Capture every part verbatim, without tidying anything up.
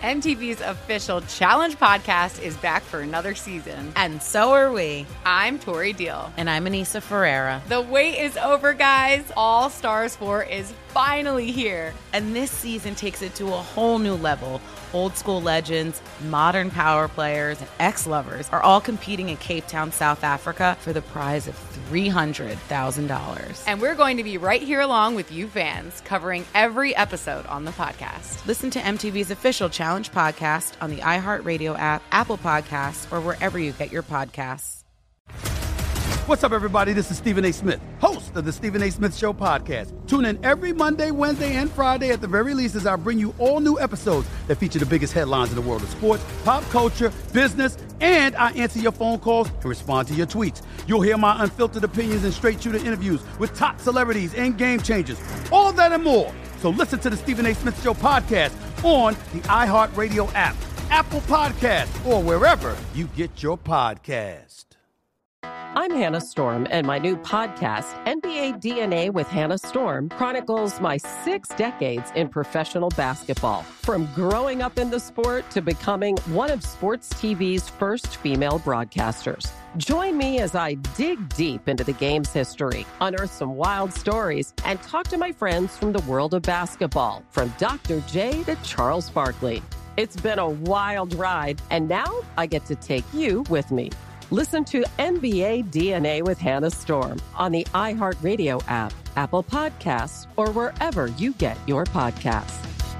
M T V's official Challenge podcast is back for another season. And so are we. I'm Tori Deal. And I'm Anissa Ferreira. The wait is over, guys. All Stars four is finally here. And this season takes it to a whole new level. Old school legends, modern power players, and ex-lovers are all competing in Cape Town, South Africa for the prize of three hundred thousand dollars. And we're going to be right here along with you fans, covering every episode on the podcast. Listen to M T V's official Challenge podcast on the iHeartRadio app, Apple Podcasts, or wherever you get your podcasts. What's up, everybody? This is Stephen A. Smith, host of the Stephen A. Smith Show podcast. Tune in every Monday, Wednesday, and Friday at the very least as I bring you all new episodes that feature the biggest headlines in the world of sports, pop culture, business, and I answer your phone calls and respond to your tweets. You'll hear my unfiltered opinions and straight-shooter interviews with top celebrities and game changers. All that and more. So listen to the Stephen A. Smith Show podcast on the iHeartRadio app, Apple Podcasts, or wherever you get your podcast. I'm Hannah Storm, and my new podcast, N B A D N A with Hannah Storm, chronicles my six decades in professional basketball. From growing up in the sport to becoming one of sports T V's first female broadcasters. Join me as I dig deep into the game's history, unearth some wild stories, and talk to my friends from the world of basketball, from Doctor J to Charles Barkley. It's been a wild ride, and now I get to take you with me. Listen to N B A D N A with Hannah Storm on the iHeartRadio app, Apple Podcasts, or wherever you get your podcasts.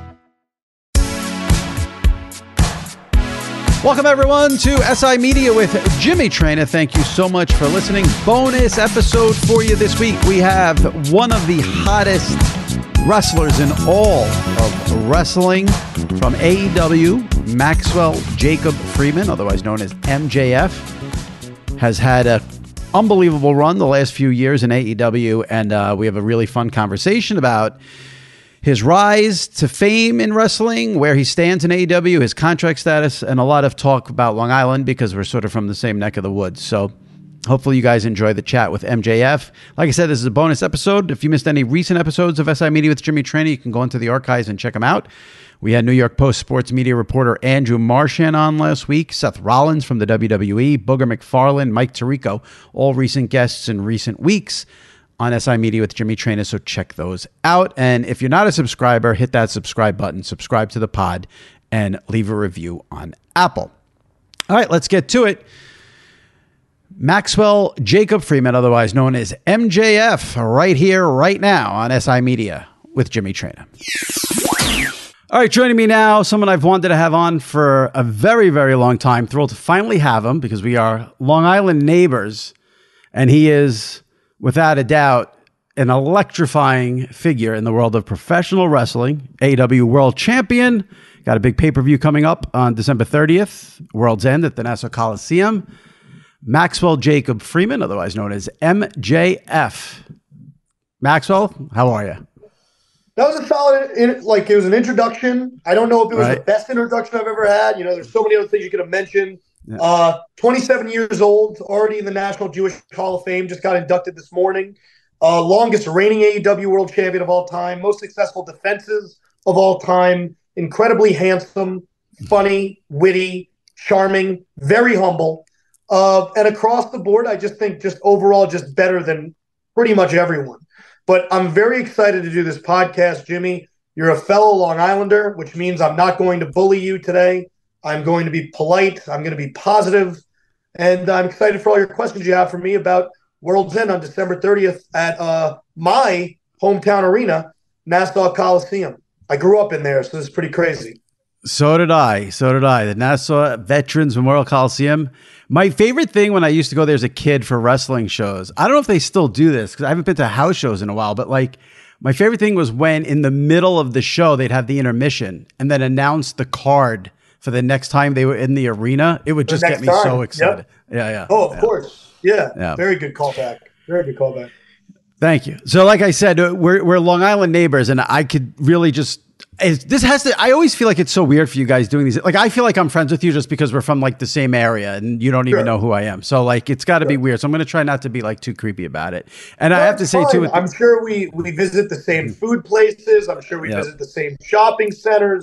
Welcome, everyone, to S I Media with Jimmy Traina. Thank you so much for listening. Bonus episode for you this week. We have one of the hottest wrestlers in all of wrestling from A E W, Maxwell Jacob Friedman, otherwise known as M J F. Has had an unbelievable run the last few years in A E W, and uh, we have a really fun conversation about his rise to fame in wrestling, where he stands in A E W, his contract status, and a lot of talk about Long Island because we're sort of from the same neck of the woods. So hopefully you guys enjoy the chat with M J F. Like I said, this is a bonus episode. If you missed any recent episodes of S I Media with Jimmy Traina, you can go into the archives and check them out. We had New York Post sports media reporter Andrew Marchand on last week, Seth Rollins from the W W E, Booger McFarlane, Mike Tirico, all recent guests in recent weeks on S I Media with Jimmy Traina, so check those out. And if you're not a subscriber, hit that subscribe button, subscribe to the pod, and leave a review on Apple. All right, let's get to it. Maxwell Jacob Friedman, otherwise known as M J F, right here, right now on S I Media with Jimmy Traina. All right, joining me now, someone I've wanted to have on for a very, very long time. Thrilled to finally have him because we are Long Island neighbors, and he is, without a doubt, an electrifying figure in the world of professional wrestling. A E W World Champion. Got a big pay-per-view coming up on December thirtieth, World's End at the Nassau Coliseum. Maxwell Jacob Friedman, otherwise known as M J F. Maxwell, how are you? That was a solid, like, it was an introduction. I don't know if it was right. the best introduction I've ever had. You know, there's so many other things you could have mentioned. Yeah. Uh, twenty-seven years old, already in the National Jewish Hall of Fame, just got inducted this morning. Uh, longest reigning A E W World Champion of all time, most successful defenses of all time, incredibly handsome, funny, witty, charming, very humble. Uh, and across the board, I just think just overall just better than pretty much everyone. But I'm very excited to do this podcast, Jimmy. You're a fellow Long Islander, which means I'm not going to bully you today. I'm going to be polite. I'm going to be positive. And I'm excited for all your questions you have for me about World's End on December thirtieth at uh, my hometown arena, Nassau Coliseum. I grew up in there, so this is pretty crazy. So did I. So did I. The Nassau Veterans Memorial Coliseum. My favorite thing when I used to go there as a kid for wrestling shows, I don't know if they still do this because I haven't been to house shows in a while, but like my favorite thing was when in the middle of the show, they'd have the intermission and then announce the card for the next time they were in the arena. It would just get me time. so excited. Yep. Yeah, yeah. Oh, of yeah. course. Yeah. yeah. Very good callback. Very good callback. Thank you. So like I said, we're, we're Long Island neighbors, and I could really just It's, this has to, I always feel like it's so weird for you guys doing these. Like, I feel like I'm friends with you just because we're from like the same area and you don't even Sure. know who I am. So like, it's got to Sure. be weird. So I'm going to try not to be like too creepy about it. And No, I have to it's say fine. too, with, I'm sure we, we visit the same food places. I'm sure we Yep. visit the same shopping centers.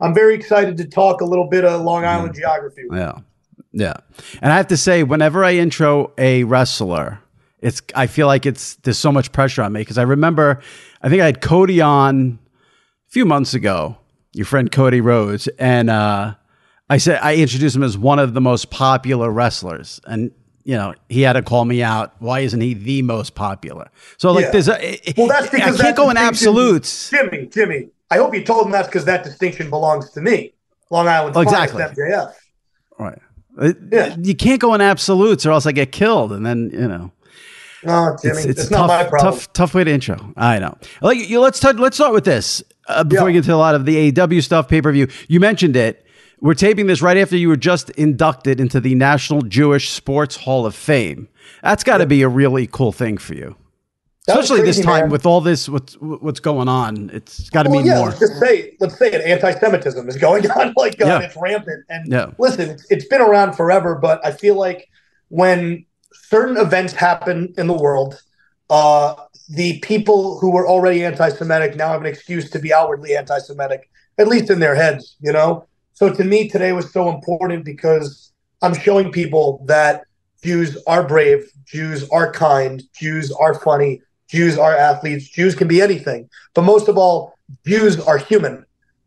I'm very excited to talk a little bit of Long Island geography. Yeah. Yeah. And I have to say, whenever I intro a wrestler, it's, I feel like it's, there's so much pressure on me because I remember, I think I had Cody on a few months ago, your friend Cody Rhodes. And, uh, I said, I introduced him as one of the most popular wrestlers. And, you know, he had to call me out. Why isn't he the most popular? So like, Yeah. there's a, Well, that's because I can't that go in distinction- absolutes. Jimmy, Jimmy, I hope you told him that's because that distinction belongs to me. Long Island's Oh, exactly. finest M J F. Right. It- Yeah. You can't go in absolutes or else I get killed. And then, you know. No, Jimmy, It's, it's, it's, a not tough, my problem. tough, tough way to intro. I know. Like, you, let's touch, let's start with this uh, before Yeah. we get to a lot of the A E W stuff, pay per view. You mentioned it. We're taping this right after you were just inducted into the National Jewish Sports Hall of Fame. That's got to be a really cool thing for you, That was especially this crazy, time man. with all this what's what's going on. It's got to Well, mean yeah, more. let's just say, let's say it. Anti-Semitism is going on like uh, Yeah. it's rampant. And Yeah. listen, it's, it's been around forever, but I feel like when certain events happen in the world, uh, the people who were already anti-Semitic now have an excuse to be outwardly anti-Semitic, at least in their heads, you know? So to me, today was so important because I'm showing people that Jews are brave, Jews are kind, Jews are funny, Jews are athletes, Jews can be anything. But most of all, Jews are human,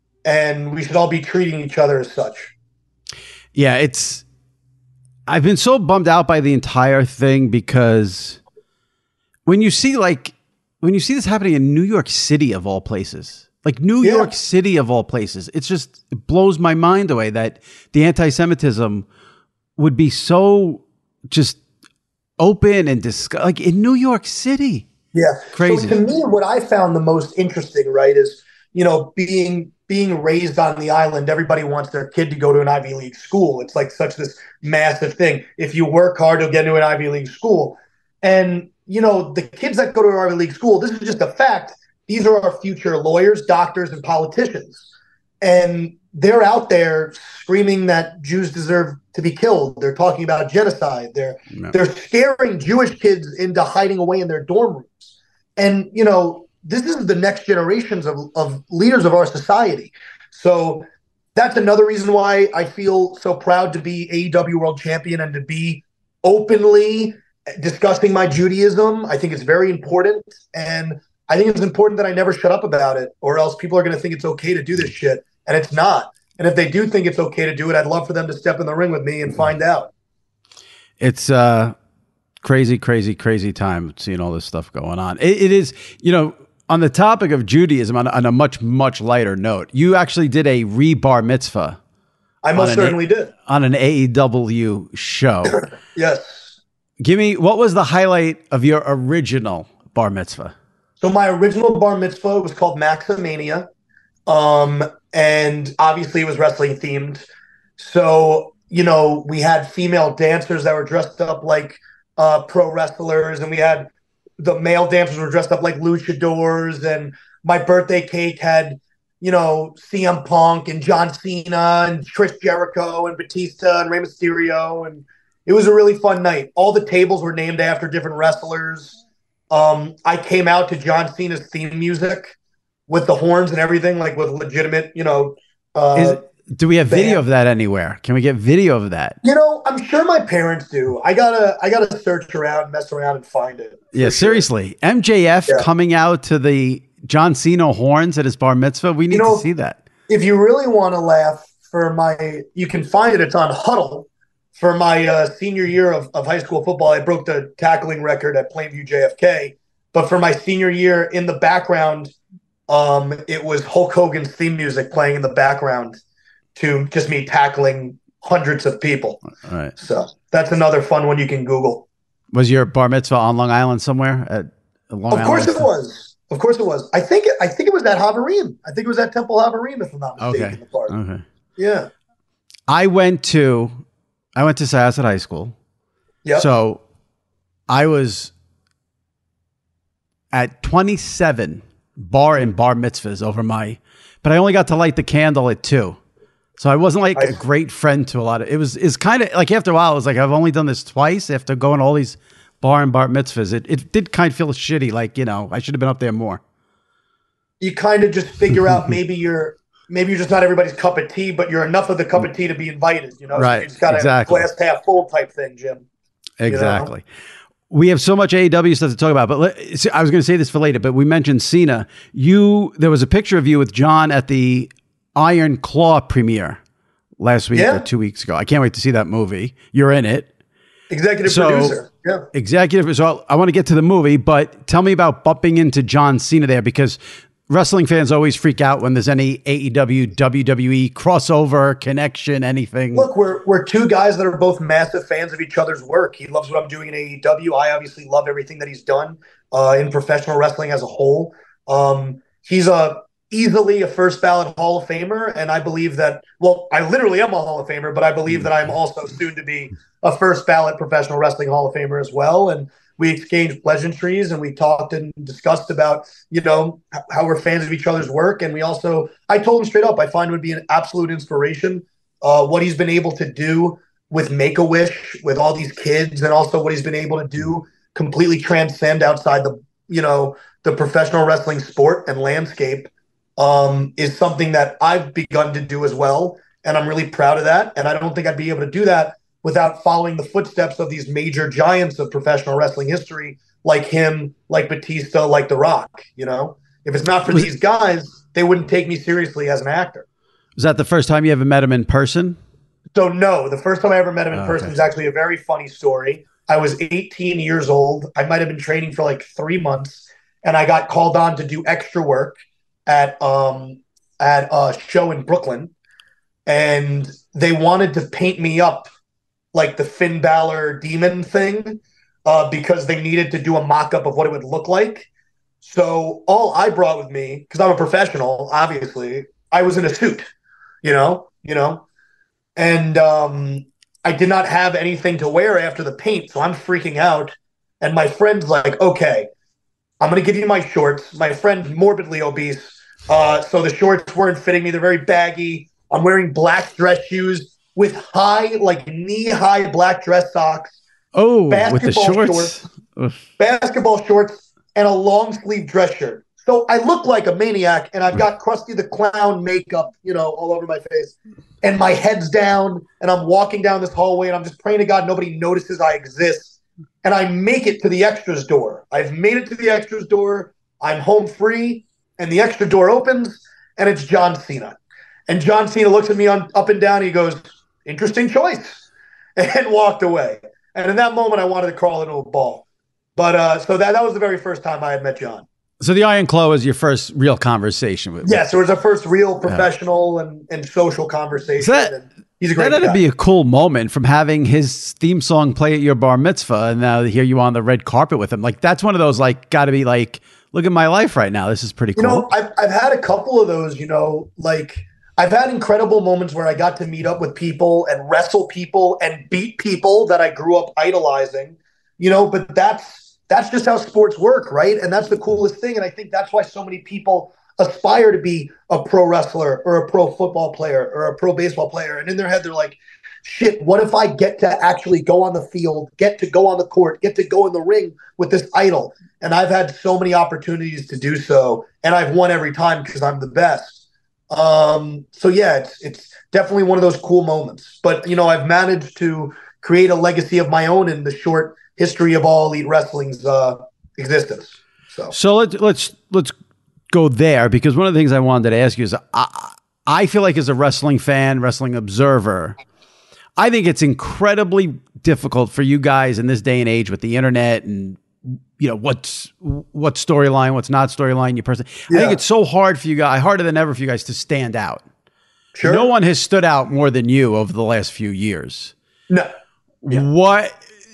and we should all be treating each other as such. Yeah, it's. I've been so bummed out by the entire thing because when you see like when you see this happening in New York City of all places, like New Yeah. York City of all places, it's just it blows my mind away that the anti-Semitism would be so just open and discuss like in New York City. Yeah. Crazy. So to me, what I found the most interesting, right, is, you know, being being raised on the island, everybody wants their kid to go to an Ivy League school. It's like such this massive thing. If you work hard, you'll get into an Ivy League school. And, you know, the kids that go to an Ivy League school, this is just a fact. These are our future lawyers, doctors, and politicians. And they're out there screaming that Jews deserve to be killed. They're talking about genocide. They're No. they're scaring Jewish kids into hiding away in their dorm rooms. And, you know, this is the next generations of, of leaders of our society. So that's another reason why I feel so proud to be A E W World Champion and to be openly discussing my Judaism. I think it's very important. And I think it's important that I never shut up about it, or else people are going to think it's okay to do this shit. And it's not. And if they do think it's okay to do it, I'd love for them to step in the ring with me and find out. It's uh crazy, crazy, crazy time seeing all this stuff going on. It, it is, you know, on the topic of Judaism, on, on a much, much lighter note, you actually did a re-bar mitzvah I most On an- certainly did. on an A E W show. Yes. Give me, what was the highlight of your original bar mitzvah? So my original bar mitzvah was called Maximania. Um, and obviously it was wrestling themed. So, you know, we had female dancers that were dressed up like uh, pro wrestlers, and we had the male dancers were dressed up like luchadors, and my birthday cake had, you know, C M Punk and John Cena and Chris Jericho and Batista and Rey Mysterio, and it was a really fun night. All the tables were named after different wrestlers. Um, I came out to John Cena's theme music with the horns and everything, like with legitimate, you know. Uh, Is, do we have video band. of that anywhere? Can we get video of that? you know, I'm sure my parents do. I gotta, I gotta search around, mess around, and find it. for Yeah, sure. seriously. M J F Yeah. coming out to the John Cena horns at his bar mitzvah. We need You know, to see that. If you really want to laugh, for my, you can find it. It's on Huddle. For my uh, senior year of, of high school football, I broke the tackling record at Plainview J F K. But for my senior year, in the background, um, it was Hulk Hogan's theme music playing in the background to just me tackling hundreds of people. All right. So that's another fun one you can Google. Was your bar mitzvah on Long Island somewhere? At Long Of course Island? it was. Of course it was. I think I think it was at Havarim. I think it was at Temple Havarim, if I'm not mistaken. Okay. The park. Okay. Yeah. I went to I went to Syosset High School. Yep. So I was at twenty-seven bar and bar mitzvahs over my, but I only got to light the candle at two. So I wasn't like I- a great friend to a lot of, it was, is kind of like after a while, it was like, I've only done this twice after going to all these bar and bar mitzvahs. It, it did kind of feel shitty. Like, you know, I should have been up there more. You kind of just figure out maybe you're maybe you're just not everybody's cup of tea, but you're enough of the cup of tea to be invited, you know? Right. So you just got a exactly. glass half full type thing, Jim. Exactly. You know? We have so much A E W stuff to talk about, but let, I was going to say this for later, but we mentioned Cena. You, there was a picture of you with John at the Iron Claw premiere last week yeah. or two weeks ago. I can't wait to see that movie. You're in it. Executive so, producer. Yeah. Executive. So I want to get to the movie, but tell me about bumping into John Cena there, because wrestling fans always freak out when there's any A E W, W W E crossover, connection, anything. Look, we're we're two guys that are both massive fans of each other's work. He loves what I'm doing in A E W. I obviously love everything that he's done uh, in professional wrestling as a whole. Um, he's a easily a first ballot Hall of Famer, and I believe that, well, I literally am a Hall of Famer, but I believe that I'm also soon to be a first ballot professional wrestling Hall of Famer as well. And we exchanged pleasantries and we talked and discussed about, you know, how we're fans of each other's work. And we also, I told him straight up, I find it would be an absolute inspiration, uh, what he's been able to do with Make-A-Wish, with all these kids, and also what he's been able to do completely transcend outside the, you know, the professional wrestling sport and landscape, um, is something that I've begun to do as well. And I'm really proud of that. And I don't think I'd be able to do that without following the footsteps of these major giants of professional wrestling history, like him, like Batista, like The Rock. You know, if it's not for these guys, they wouldn't take me seriously as an actor. Was that the first time you ever met him in person? So no, the first time I ever met him in oh, person okay. was actually a very funny story. I was eighteen years old. I might have been training for like three months, and I got called on to do extra work at um at a show in Brooklyn, and they wanted to paint me up like the Finn Balor demon thing, uh, because they needed to do a mock-up of what it would look like. So all I brought with me, because I'm a professional, obviously, I was in a suit, you know, you know, and um, I did not have anything to wear after the paint, so I'm freaking out. And my friend's like, okay, I'm going to give you my shorts. My friend's morbidly obese, uh, so the shorts weren't fitting me. They're very baggy. I'm wearing black dress shoes with high, like knee-high black dress socks. Oh, with the shorts. shorts basketball shorts, and a long-sleeve dress shirt. So I look like a maniac, and I've got Krusty the Clown makeup, you know, all over my face. And my head's down, and I'm walking down this hallway, and I'm just praying to God nobody notices I exist. And I make it to the extras door. I've made it to the extras door. I'm home free, and the extra door opens, and it's John Cena. And John Cena looks at me on up and down. And he goes, "Interesting choice," and walked away. And in that moment, I wanted to crawl into a ball. But uh, so that, that was the very first time I had met John. So the Iron Claw was your first real conversation with? Yes, it was our first real professional yeah. and, and social conversation. So that, and he's a great that'd guy. be a cool moment from having his theme song play at your bar mitzvah, and now here you on the red carpet with him. Like, that's one of those, like, got to be like, look at my life right now. This is pretty cool. You know, I've, I've had a couple of those, you know, like, I've had incredible moments where I got to meet up with people and wrestle people and beat people that I grew up idolizing, you know, but that's that's just how sports work, right? And that's the coolest thing. And I think that's why so many people aspire to be a pro wrestler or a pro football player or a pro baseball player. And in their head, they're like, shit, what if I get to actually go on the field, get to go on the court, get to go in the ring with this idol? And I've had so many opportunities to do so, and I've won every time because I'm the best. Um, so yeah, it's, it's definitely one of those cool moments, but you know, I've managed to create a legacy of my own in the short history of All Elite Wrestling's, uh, existence. So, so let's, let's, let's go there, because one of the things I wanted to ask you is I, I feel like as a wrestling fan, wrestling observer, I think it's incredibly difficult for you guys in this day and age with the internet and, you know, what's what storyline, what's not storyline, your person. Yeah. I think it's so hard for you guys, harder than ever for you guys to stand out. Sure. No one has stood out more than you over the last few years. No. Yeah. What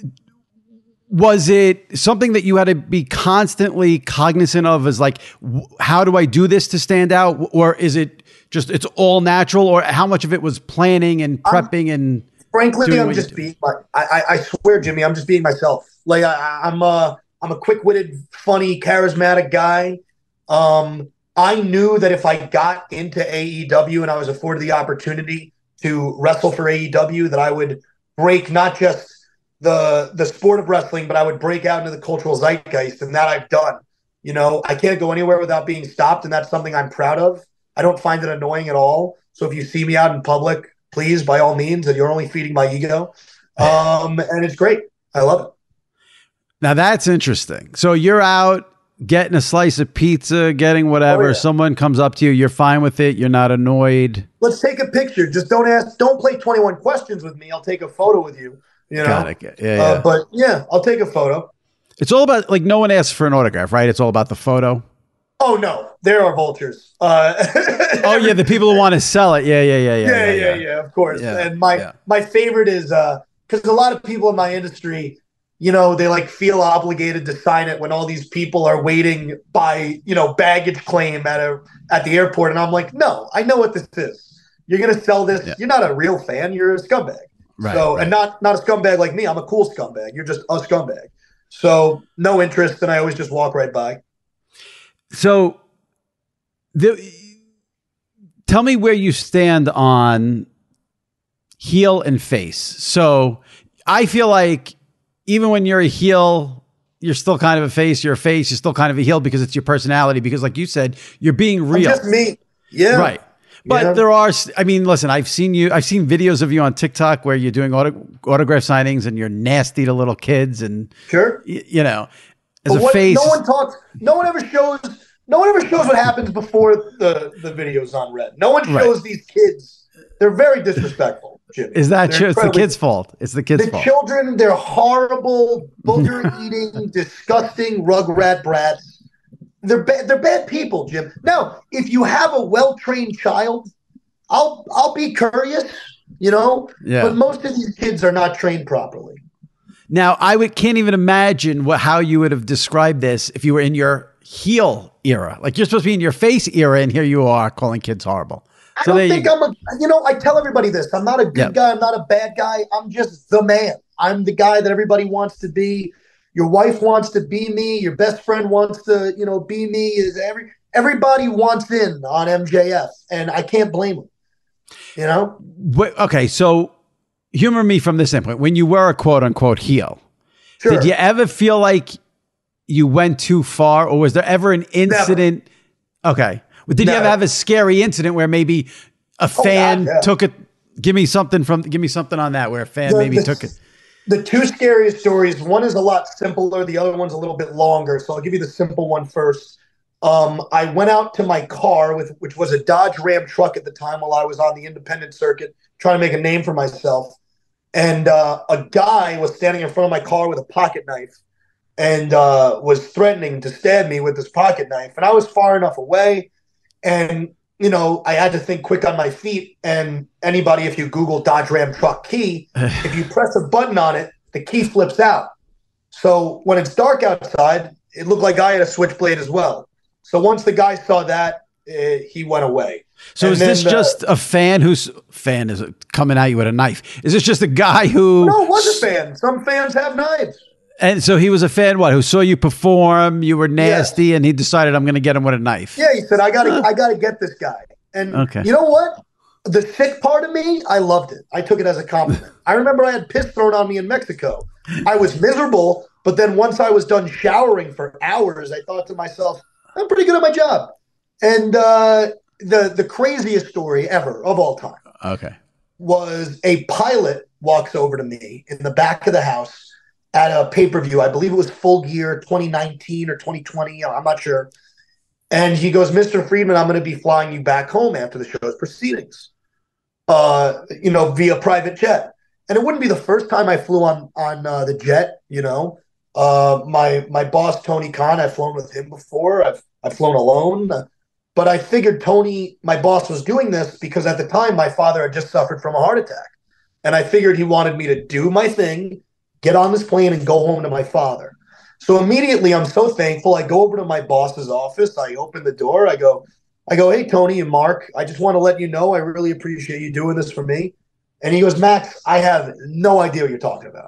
was it something that you had to be constantly cognizant of as like, how do I do this to stand out? Or is it just, it's all natural, or how much of it was planning and prepping um, and frankly, I'm just being my, I, I swear, Jimmy, I'm just being myself. Like I, I'm a, I'm a quick-witted, funny, charismatic guy. Um, I knew that if I got into A E W and I was afforded the opportunity to wrestle for A E W, that I would break not just the the sport of wrestling, but I would break out into the cultural zeitgeist, and that I've done. You know, I can't go anywhere without being stopped, and that's something I'm proud of. I don't find it annoying at all. So if you see me out in public, please, by all means, and you're only feeding my ego. Um, and it's great. I love it. Now that's interesting. So you're out getting a slice of pizza, getting whatever. Oh, yeah. Someone comes up to you. You're fine with it. You're not annoyed. Let's take a picture. Just don't ask. Don't play twenty-one questions with me. I'll take a photo with you. You know. Got it. Yeah, yeah. Uh, but yeah, I'll take a photo. It's all about, like, no one asks for an autograph, right? It's all about the photo. Oh no, there are vultures. Uh, oh yeah, the people who want to sell it. Yeah, yeah, yeah, yeah, yeah, yeah, yeah. yeah of course. Yeah, and my yeah. my favorite is because uh, a lot of people in my industry, you know, they like feel obligated to sign it when all these people are waiting by, you know, baggage claim at a at the airport, and I'm like, no, I know what this is. You're gonna sell this. Yeah. You're not a real fan. You're a scumbag. Right, so right. and not not a scumbag like me. I'm a cool scumbag. You're just a scumbag. So no interest, and I always just walk right by. So, the, tell me where you stand on heel and face. So I feel like even when you're a heel, you're still kind of a face. You're a face. You're still kind of a heel because it's your personality. Because, like you said, you're being real. I'm just me. Yeah. Right. But yeah. there are, I mean, listen, I've seen you, I've seen videos of you on TikTok where you're doing auto, autograph signings and you're nasty to little kids and, sure, y- you know, as but a what, face. No one talks, no one ever shows, no one ever shows what happens before the, the video's on red. No one shows right. these kids. They're very disrespectful, Jimmy. Is that true? It's the kids' fault. It's the kids' the fault. The children, they're horrible, booger-eating, disgusting rugrat brats. They're bad. They're bad people, Jim. Now, if you have a well-trained child, I'll I'll be curious, you know. Yeah. But most of these kids are not trained properly. Now, I would can't even imagine what how you would have described this if you were in your heel era. Like you're supposed to be in your face era, and here you are calling kids horrible. I so don't think you, I'm a. You know, I tell everybody this. I'm not a good yeah. guy. I'm not a bad guy. I'm just the man. I'm the guy that everybody wants to be. Your wife wants to be me. Your best friend wants to, you know, be me. Is every everybody wants in on M J F, and I can't blame them. You know. Wait, okay, so humor me from this standpoint. When you were a quote unquote heel, sure. did you ever feel like you went too far, or was there ever an incident? Never. Okay, well, did Never. you ever have a scary incident where maybe a fan oh, God, yeah. took it? Give me something from. Give me something on that where a fan the, maybe the, took it. The two scariest stories, one is a lot simpler, the other one's a little bit longer. So I'll give you the simple one first. Um, I went out to my car, with which was a Dodge Ram truck at the time while I was on the independent circuit, trying to make a name for myself. And uh, a guy was standing in front of my car with a pocket knife and uh, was threatening to stab me with this pocket knife. And I was far enough away. And, you know, I had to think quick on my feet. And anybody, if you Google Dodge Ram truck key, if you press a button on it, the key flips out. So when it's dark outside, it looked like I had a switchblade as well. So once the guy saw that, uh, he went away. So and is then, this just uh, a fan who's fan is coming at you with a knife? Is this just a guy who? No, it was a fan. Some fans have knives. And so he was a fan, what, who saw you perform, you were nasty, yes. and he decided, I'm going to get him with a knife. Yeah, he said, I got to huh. I got to get this guy. And okay. you know what? The sick part of me, I loved it. I took it as a compliment. I remember I had piss thrown on me in Mexico. I was miserable, but then once I was done showering for hours, I thought to myself, I'm pretty good at my job. And uh, the, the craziest story ever of all time okay. was a pilot walks over to me in the back of the house at a pay-per-view. I believe it was Full Gear twenty nineteen or twenty twenty. I'm not sure. And he goes, Mister Friedman, I'm going to be flying you back home after the show's proceedings, uh, you know, via private jet. And it wouldn't be the first time I flew on on uh, the jet, you know. Uh, my my boss, Tony Khan, I've flown with him before. I've, I've flown alone. Uh, but I figured Tony, my boss, was doing this because at the time my father had just suffered from a heart attack. And I figured he wanted me to do my thing, get on this plane and go home to my father. So immediately I'm so thankful. I go over to my boss's office. I open the door. I go, I go, hey, Tony and Mark, I just want to let you know I really appreciate you doing this for me. And he goes, Max, I have no idea what you're talking about.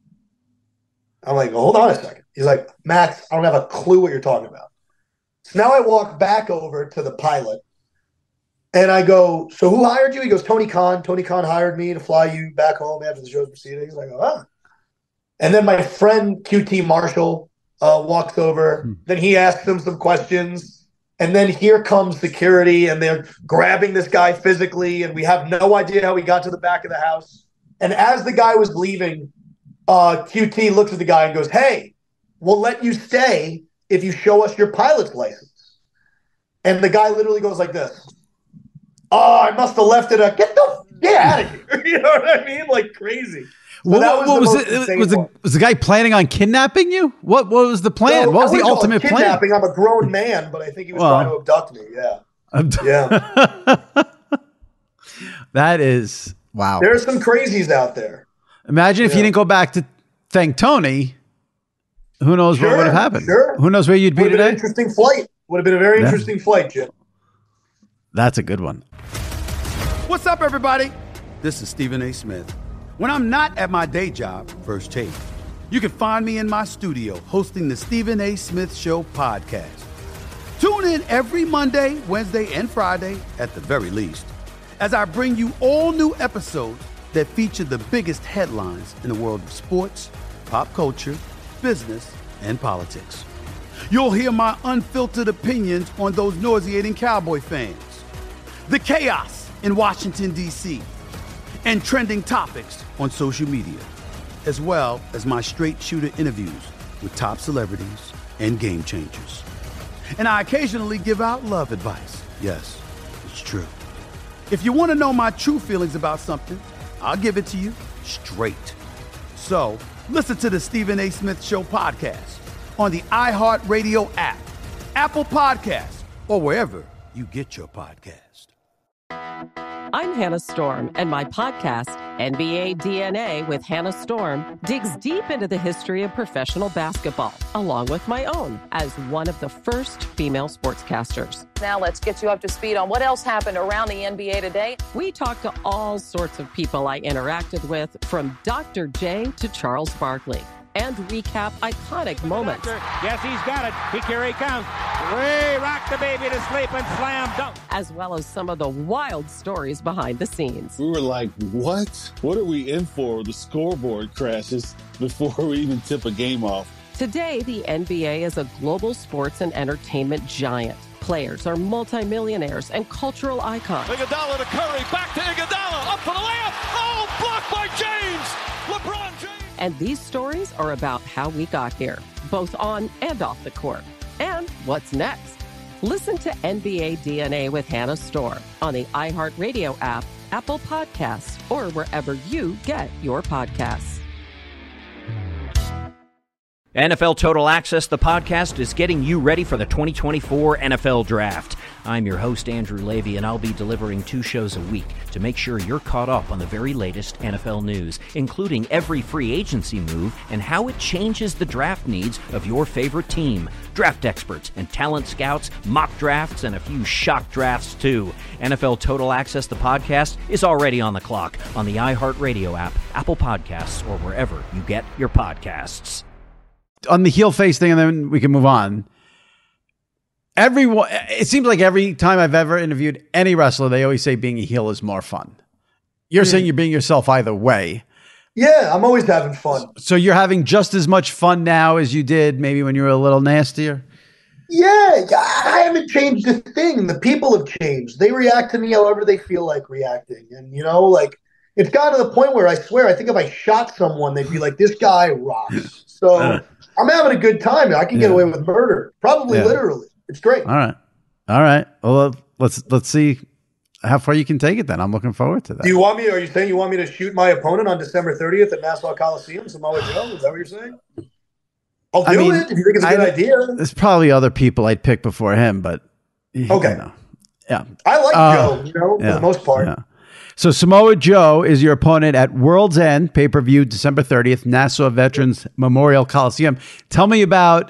I'm like, hold on a second. He's like, Max, I don't have a clue what you're talking about. So now I walk back over to the pilot and I go, so who hired you? He goes, Tony Khan. Tony Khan hired me to fly you back home after the show's proceedings. I go, ah. And then my friend Q T Marshall uh, walks over. Hmm. Then he asks him some questions. And then here comes security, and they're grabbing this guy physically, and we have no idea how he got to the back of the house. And as the guy was leaving, uh, Q T looks at the guy and goes, "Hey, we'll let you stay if you show us your pilot's license." And the guy literally goes like this. "Oh, I must have left it. A, get the get out of here." You know what I mean? Like crazy. So what that was, what the was most it? insane Was the, one. was the guy planning on kidnapping you? What What was the plan? No, what was I the wouldn't call it ultimate plan? kidnapping. I'm a grown man, but I think he was Well, trying to abduct me. Yeah. Yeah. That is, wow. There's some crazies out there. Imagine if Yeah. you didn't go back to thank Tony. Who knows Sure, what would have happened? sure. Who knows where you'd be Would have been an today? interesting flight. Would have been a very Yeah. interesting flight, Jim. That's a good one. What's up, everybody? This is Stephen A. Smith. When I'm not at my day job, First Take, you can find me in my studio hosting the Stephen A. Smith Show podcast. Tune in every Monday, Wednesday, and Friday, at the very least, as I bring you all new episodes that feature the biggest headlines in the world of sports, pop culture, business, and politics. You'll hear my unfiltered opinions on those nauseating Cowboy fans, the chaos in Washington, D C, and trending topics on social media, as well as my straight shooter interviews with top celebrities and game changers. And I occasionally give out love advice. Yes, it's true. If you want to know my true feelings about something, I'll give it to you straight. So listen to the Stephen A. Smith Show podcast on the iHeartRadio app, Apple Podcasts, or wherever you get your podcast. I'm Hannah Storm, and my podcast, N B A D N A with Hannah Storm, digs deep into the history of professional basketball, along with my own, as one of the first female sportscasters. Now let's get you up to speed on what else happened around the N B A today. We talk to all sorts of people I interacted with, from Doctor J to Charles Barkley, and recap iconic moments. Yes, he's got it. He, here he comes. Way rock the baby to sleep and slam dunk. As well as some of the wild stories behind the scenes. We were like, what? What are we in for? The scoreboard crashes before we even tip a game off. Today, the N B A is a global sports and entertainment giant. Players are multimillionaires and cultural icons. Iguodala to Curry, back to Iguodala, up for the layup. Oh, blocked by James. LeBron James. And these stories are about how we got here, both on and off the court. And what's next? Listen to N B A D N A with Hannah Storm on the iHeartRadio app, Apple Podcasts, or wherever you get your podcasts. N F L Total Access, the podcast, is getting you ready for the twenty twenty-four N F L Draft. I'm your host, Andrew Levy, and I'll be delivering two shows a week to make sure you're caught up on the very latest N F L news, including every free agency move and how it changes the draft needs of your favorite team. Draft experts and talent scouts, mock drafts, and a few shock drafts, too. N F L Total Access, the podcast, is already on the clock on the iHeartRadio app, Apple Podcasts, or wherever you get your podcasts. On the heel face thing, and then we can move on. Everyone, it seems like every time I've ever interviewed any wrestler, they always say being a heel is more fun. You're mm. saying you're being yourself either way. Yeah, I'm always having fun. So you're having just as much fun now as you did maybe when you were a little nastier? Yeah, I haven't changed a thing. The people have changed. They react to me however they feel like reacting. And, you know, like, it's gotten to the point where I swear, I think if I shot someone, they'd be like, this guy rocks. So uh, I'm having a good time. I can get yeah. away with murder. Probably yeah. literally. It's great. All right. All right. Well, let's let's see how far you can take it then. I'm looking forward to that. Do you want me, are you saying you want me to shoot my opponent on December thirtieth at Nassau Coliseum, Samoa Joe? Is that what you're saying? I'll do I mean, it if you think it's a good I, idea. There's probably other people I'd pick before him, but okay. You know. Yeah. I like uh, Joe, you know, yeah, for the most part. Yeah. So Samoa Joe is your opponent at World's End, pay-per-view December thirtieth, Nassau Veterans Memorial Coliseum. Tell me about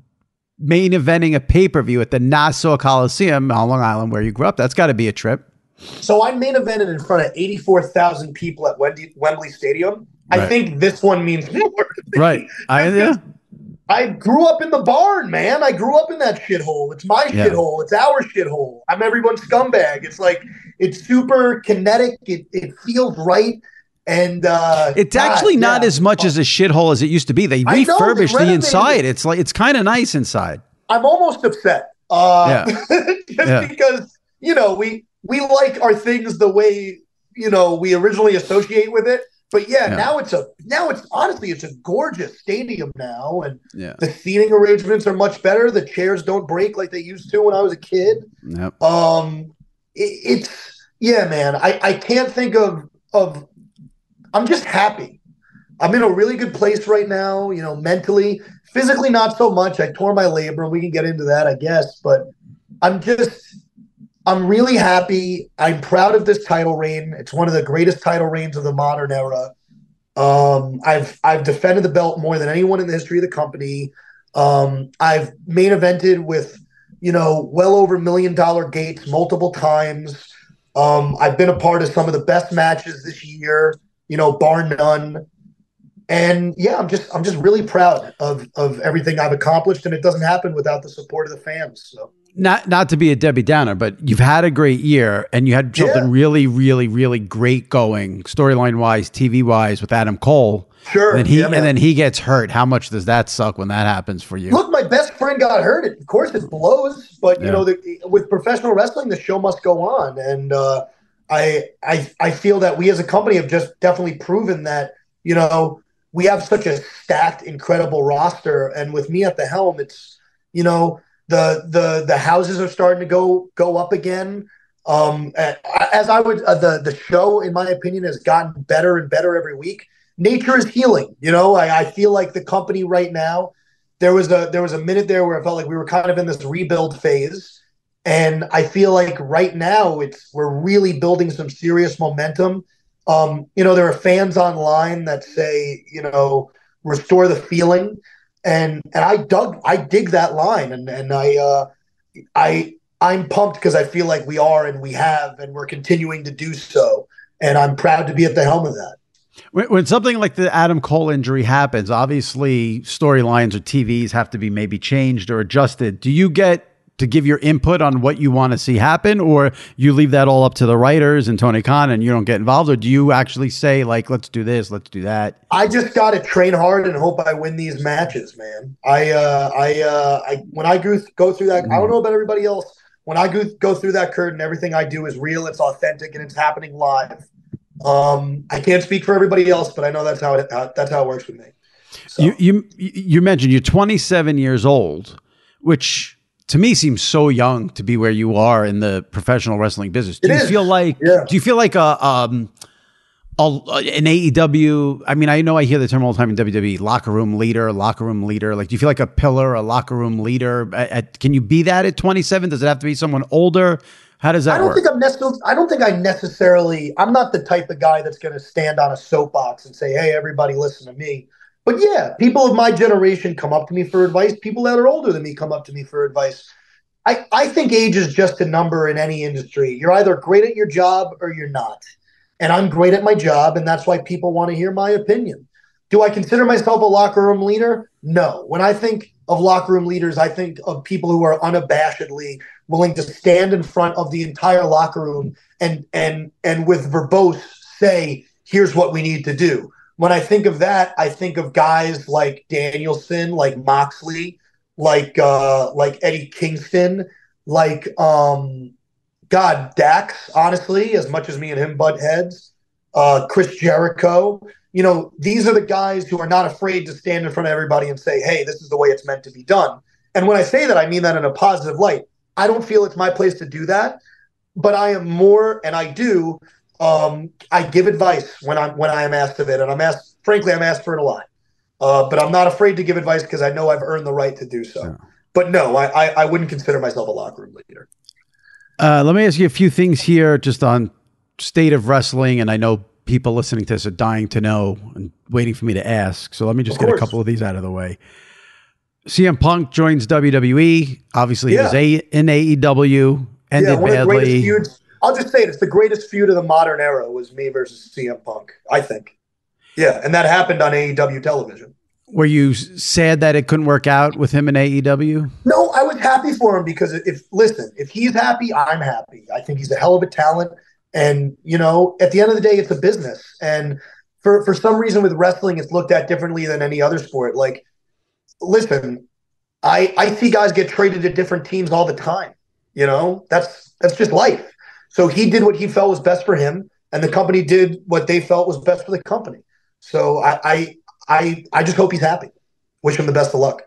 main eventing a pay-per-view at the Nassau Coliseum on Long Island, where you grew up. That's got to be a trip. So I main evented in front of eighty-four thousand people at Wembley Stadium. Right. I think this one means more. Right. I, yeah. I grew up in the barn, man. I grew up in that shithole. It's my yeah. shithole. It's our shithole. I'm everyone's scumbag. It's like, it's super kinetic. It it feels right. And uh, it's God, actually not yeah. as much as a shithole as it used to be. They refurbished know, they the inside. It's like, it's kind of nice inside. I'm almost upset. Uh, Yeah. just Yeah. because, you know, we we like our things the way, you know, we originally associate with it. But yeah, Yeah. now it's a now it's honestly it's a gorgeous stadium now, and Yeah. the seating arrangements are much better. The chairs don't break like they used to when I was a kid. Yep. Um, it, it's yeah, man. I I can't think of of. I'm just happy. I'm in a really good place right now. You know, mentally, physically, not so much. I tore my labrum. We can get into that, I guess. But I'm just. I'm really happy. I'm proud of this title reign. It's one of the greatest title reigns of the modern era. Um, I've I've defended the belt more than anyone in the history of the company. Um, I've main evented with, you know, well over million dollar gates multiple times. Um, I've been a part of some of the best matches this year, you know, bar none. And yeah, I'm just I'm just really proud of of everything I've accomplished, and it doesn't happen without the support of the fans. So. Not not to be a Debbie Downer, but you've had a great year, and you had something Yeah. really, really, really great going, storyline wise, T V wise, with Adam Cole. Sure. And then he Yeah, man. and then he gets hurt. How much does that suck when that happens for you? Look, my best friend got hurt. Of course, it blows, but you Yeah. know, the, with professional wrestling, the show must go on. And uh, I, I, I feel that we as a company have just definitely proven that, you know, we have such a stacked, incredible roster. And with me at the helm, it's, you know, the the the houses are starting to go go up again. Um, as I would, uh, the the show, in my opinion, has gotten better and better every week. Nature is healing. You know, I, I feel like the company right now. There was a there was a minute there where I felt like we were kind of in this rebuild phase, and I feel like right now it's we're really building some serious momentum. Um, you know, there are fans online that say, you know, restore the feeling. And and I dug I dig that line, and and I uh, I I'm pumped because I feel like we are, and we have, and we're continuing to do so, and I'm proud to be at the helm of that. When, when something like the Adam Cole injury happens, obviously storylines or T Vs have to be maybe changed or adjusted. Do you get to give your input on what you want to see happen, or you leave that all up to the writers and Tony Khan and you don't get involved? Or do you actually say, like, let's do this, let's do that? I just got to train hard and hope I win these matches, man. I, uh, I, uh, I, when I go, go through that, I don't know about everybody else. When I go, go through that curtain, everything I do is real, it's authentic, and it's happening live. Um, I can't speak for everybody else, but I know that's how it, how, that's how it works with me. So. You, you, you mentioned you're twenty-seven years old, which to me seems so young to be where you are in the professional wrestling business. Do It you is. feel like, Yeah. do you feel like a, um, a, an A E W? I mean, I know I hear the term all the time in W W E, locker room leader, locker room leader. Like, do you feel like a pillar, a locker room leader? At, at, can you be that at twenty-seven? Does it have to be someone older? How does that I don't work? think I'm necessarily. I don't think I necessarily. I'm not the type of guy that's going to stand on a soapbox and say, "Hey, everybody, listen to me." But yeah, people of my generation come up to me for advice. People that are older than me come up to me for advice. I, I think age is just a number in any industry. You're either great at your job or you're not. And I'm great at my job, and that's why people want to hear my opinion. Do I consider myself a locker room leader? No. When I think of locker room leaders, I think of people who are unabashedly willing to stand in front of the entire locker room and and and with verbose say, here's what we need to do. When I think of that, I think of guys like Danielson, like Moxley, like uh, like Eddie Kingston, like um, God, Dax, honestly, as much as me and him butt heads, uh, Chris Jericho. You know, these are the guys who are not afraid to stand in front of everybody and say, hey, this is the way it's meant to be done. And when I say that, I mean that in a positive light. I don't feel it's my place to do that, but I am more, and I do, um, I give advice when I'm when I am asked of it. And I'm asked, frankly, I'm asked for it a lot. Uh, but I'm not afraid to give advice because I know I've earned the right to do so. Yeah. But no, I, I, I wouldn't consider myself a locker room leader. Uh, let me ask you a few things here just on state of wrestling. And I know people listening to this are dying to know and waiting for me to ask. So let me just get a couple of these out of the way. C M Punk joins W W E. Obviously, yeah. he was a, in A E W, ended yeah, one badly. Of the greatest feuds. I'll just say it. It's the greatest feud of the modern era was me versus C M Punk, I think. Yeah, and that happened on A E W television. Were you sad that it couldn't work out with him in A E W? No, I was happy for him because if listen, if he's happy, I'm happy. I think he's a hell of a talent. And, you know, at the end of the day, it's a business. And for, for some reason with wrestling, it's looked at differently than any other sport. Like, listen, I I see guys get traded to different teams all the time. You know, that's that's just life. So he did what he felt was best for him, and the company did what they felt was best for the company. So I I I, I just hope he's happy. Wish him the best of luck.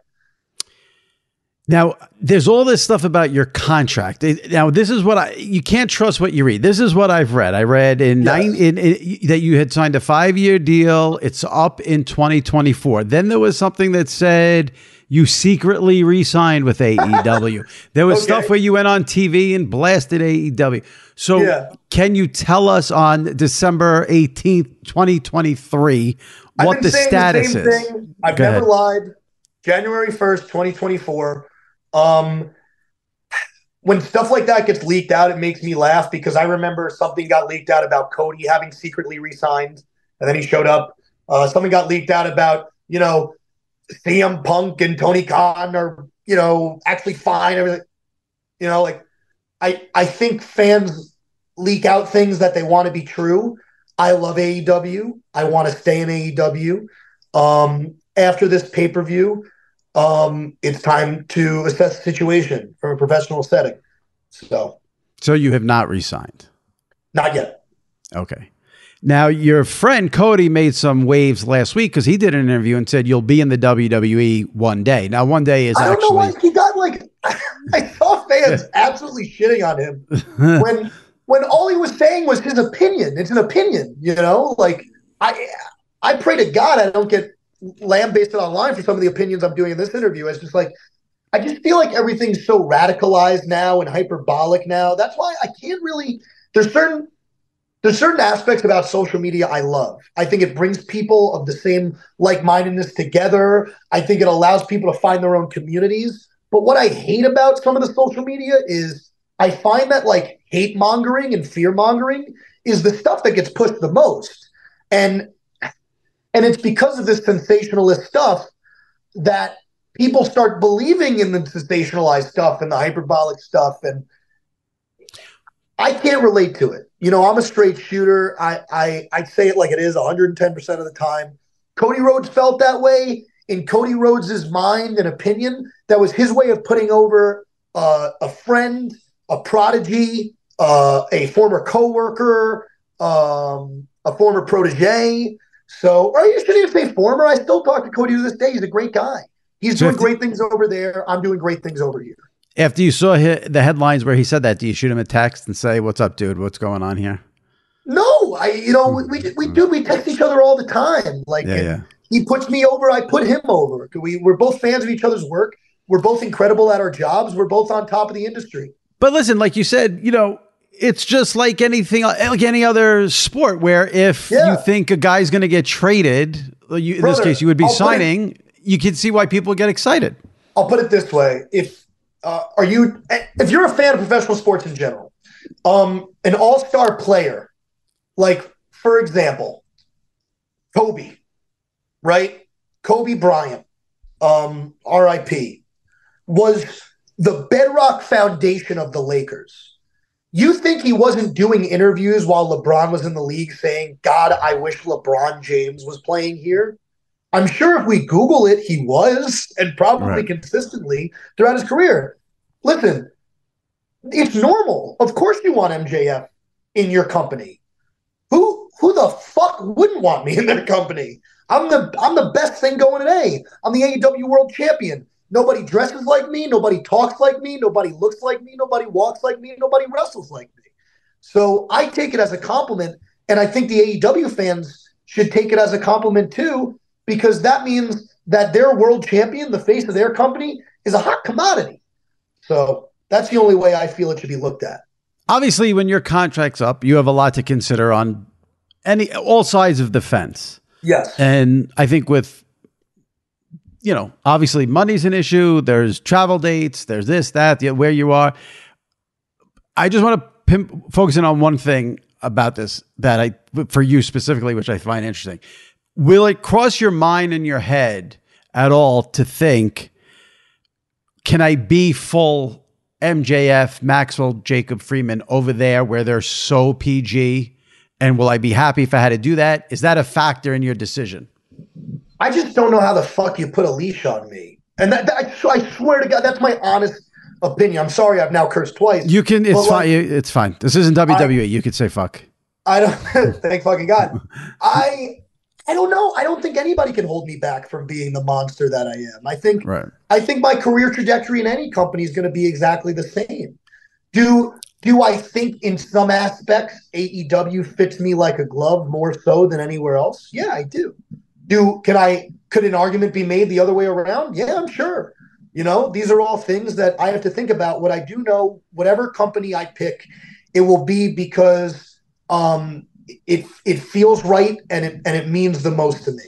Now, there's all this stuff about your contract. Now, this is what I, you can't trust what you read. This is what I've read. I read in, yes. nine, in, in that you had signed a five-year deal. It's up in twenty twenty-four. Then there was something that said you secretly re-signed with A E W. There was okay. stuff where you went on T V and blasted A E W. So yeah. can you tell us on December eighteenth, twenty twenty-three, what the status the is? Thing. I've Go never ahead. lied. January first, twenty twenty-four. Um, when stuff like that gets leaked out, it makes me laugh because I remember something got leaked out about Cody having secretly re-signed, and then he showed up. Uh, something got leaked out about, you know, C M Punk and Tony Khan are, you know, actually fine. Everything, you know, like I, I think fans leak out things that they want to be true. I love A E W. I want to stay in A E W. Um, after this pay-per-view, Um, it's time to assess the situation from a professional setting. So, so you have not re-signed? Not yet. Okay. Now, your friend Cody made some waves last week because he did an interview and said you'll be in the W W E one day. Now, one day is I don't actually. know why he got like. I saw fans absolutely shitting on him when when all he was saying was his opinion. It's an opinion, you know. Like I, I pray to God I don't get lambasted online for some of the opinions I'm doing in this interview. It's just like, I just feel like everything's so radicalized now and hyperbolic now. That's why I can't really, there's certain, there's certain aspects about social media I love. I think it brings people of the same like-mindedness together. I think it allows people to find their own communities. But what I hate about some of the social media is I find that like hate mongering and fear mongering is the stuff that gets pushed the most. And And it's because of this sensationalist stuff that people start believing in the sensationalized stuff and the hyperbolic stuff. And I can't relate to it. You know, I'm a straight shooter. I, I, I say it like it is one hundred ten percent of the time. Cody Rhodes felt that way. In Cody Rhodes' mind and opinion, that was his way of putting over uh, a friend, a prodigy, uh, a former coworker, um, a former protege. So, or you shouldn't even say former. I still talk to Cody to this day. He's a great guy. He's so doing great things over there. I'm doing great things over here. After you saw the headlines where he said that, do you shoot him a text and say, "What's up, dude? What's going on here?" No, I. You know, we we, we do. We text each other all the time. Like, yeah, yeah. He puts me over. I put him over. We we're both fans of each other's work. We're both incredible at our jobs. We're both on top of the industry. But listen, like you said, you know. It's just like anything, like any other sport where if yeah. you think a guy's going to get traded, you, in Brother, this case, you would be I'll signing, it, you can see why people get excited. I'll put it this way. If, uh, are you, if you're a fan of professional sports in general, um, an all-star player, like, for example, Kobe, right? Kobe Bryant, um, R I P, was the bedrock foundation of the Lakers. You think he wasn't doing interviews while LeBron was in the league saying, God, I wish LeBron James was playing here? I'm sure if we Google it, he was, and probably right. consistently throughout his career. Listen, it's normal. Of course you want M J F in your company. Who who the fuck wouldn't want me in their company? I'm the I'm the best thing going today. I'm the A E W World Champion. Nobody dresses like me. Nobody talks like me. Nobody looks like me. Nobody walks like me. Nobody wrestles like me. So I take it as a compliment, and I think the A E W fans should take it as a compliment too, because that means that their world champion, the face of their company, is a hot commodity. So that's the only way I feel it should be looked at. Obviously, when your contract's up, you have a lot to consider on any all sides of the fence. Yes. And I think with you know, obviously money's an issue. There's travel dates. There's this, that, the, where you are. I just want to pimp, focus in on one thing about this that I, for you specifically, which I find interesting. Will it cross your mind and your head at all to think, can I be full M J F, Maxwell, Jacob Freeman over there where they're so P G? And will I be happy if I had to do that? Is that a factor in your decision? I just don't know how the fuck you put a leash on me. And that, that I, I swear to God, that's my honest opinion. I'm sorry I've now cursed twice. You can, it's fine. Like, It's fine. This isn't W W E. I, you could say fuck. I don't, thank fucking God. I, I don't know. I don't think anybody can hold me back from being the monster that I am. I think, right. I think my career trajectory in any company is going to be exactly the same. Do, do I think in some aspects A E W fits me like a glove more so than anywhere else? Yeah, I do. Do, can I, could an argument be made the other way around? Yeah, I'm sure. You know, these are all things that I have to think about. What I do know, whatever company I pick, it will be because um, it it feels right and it and it means the most to me.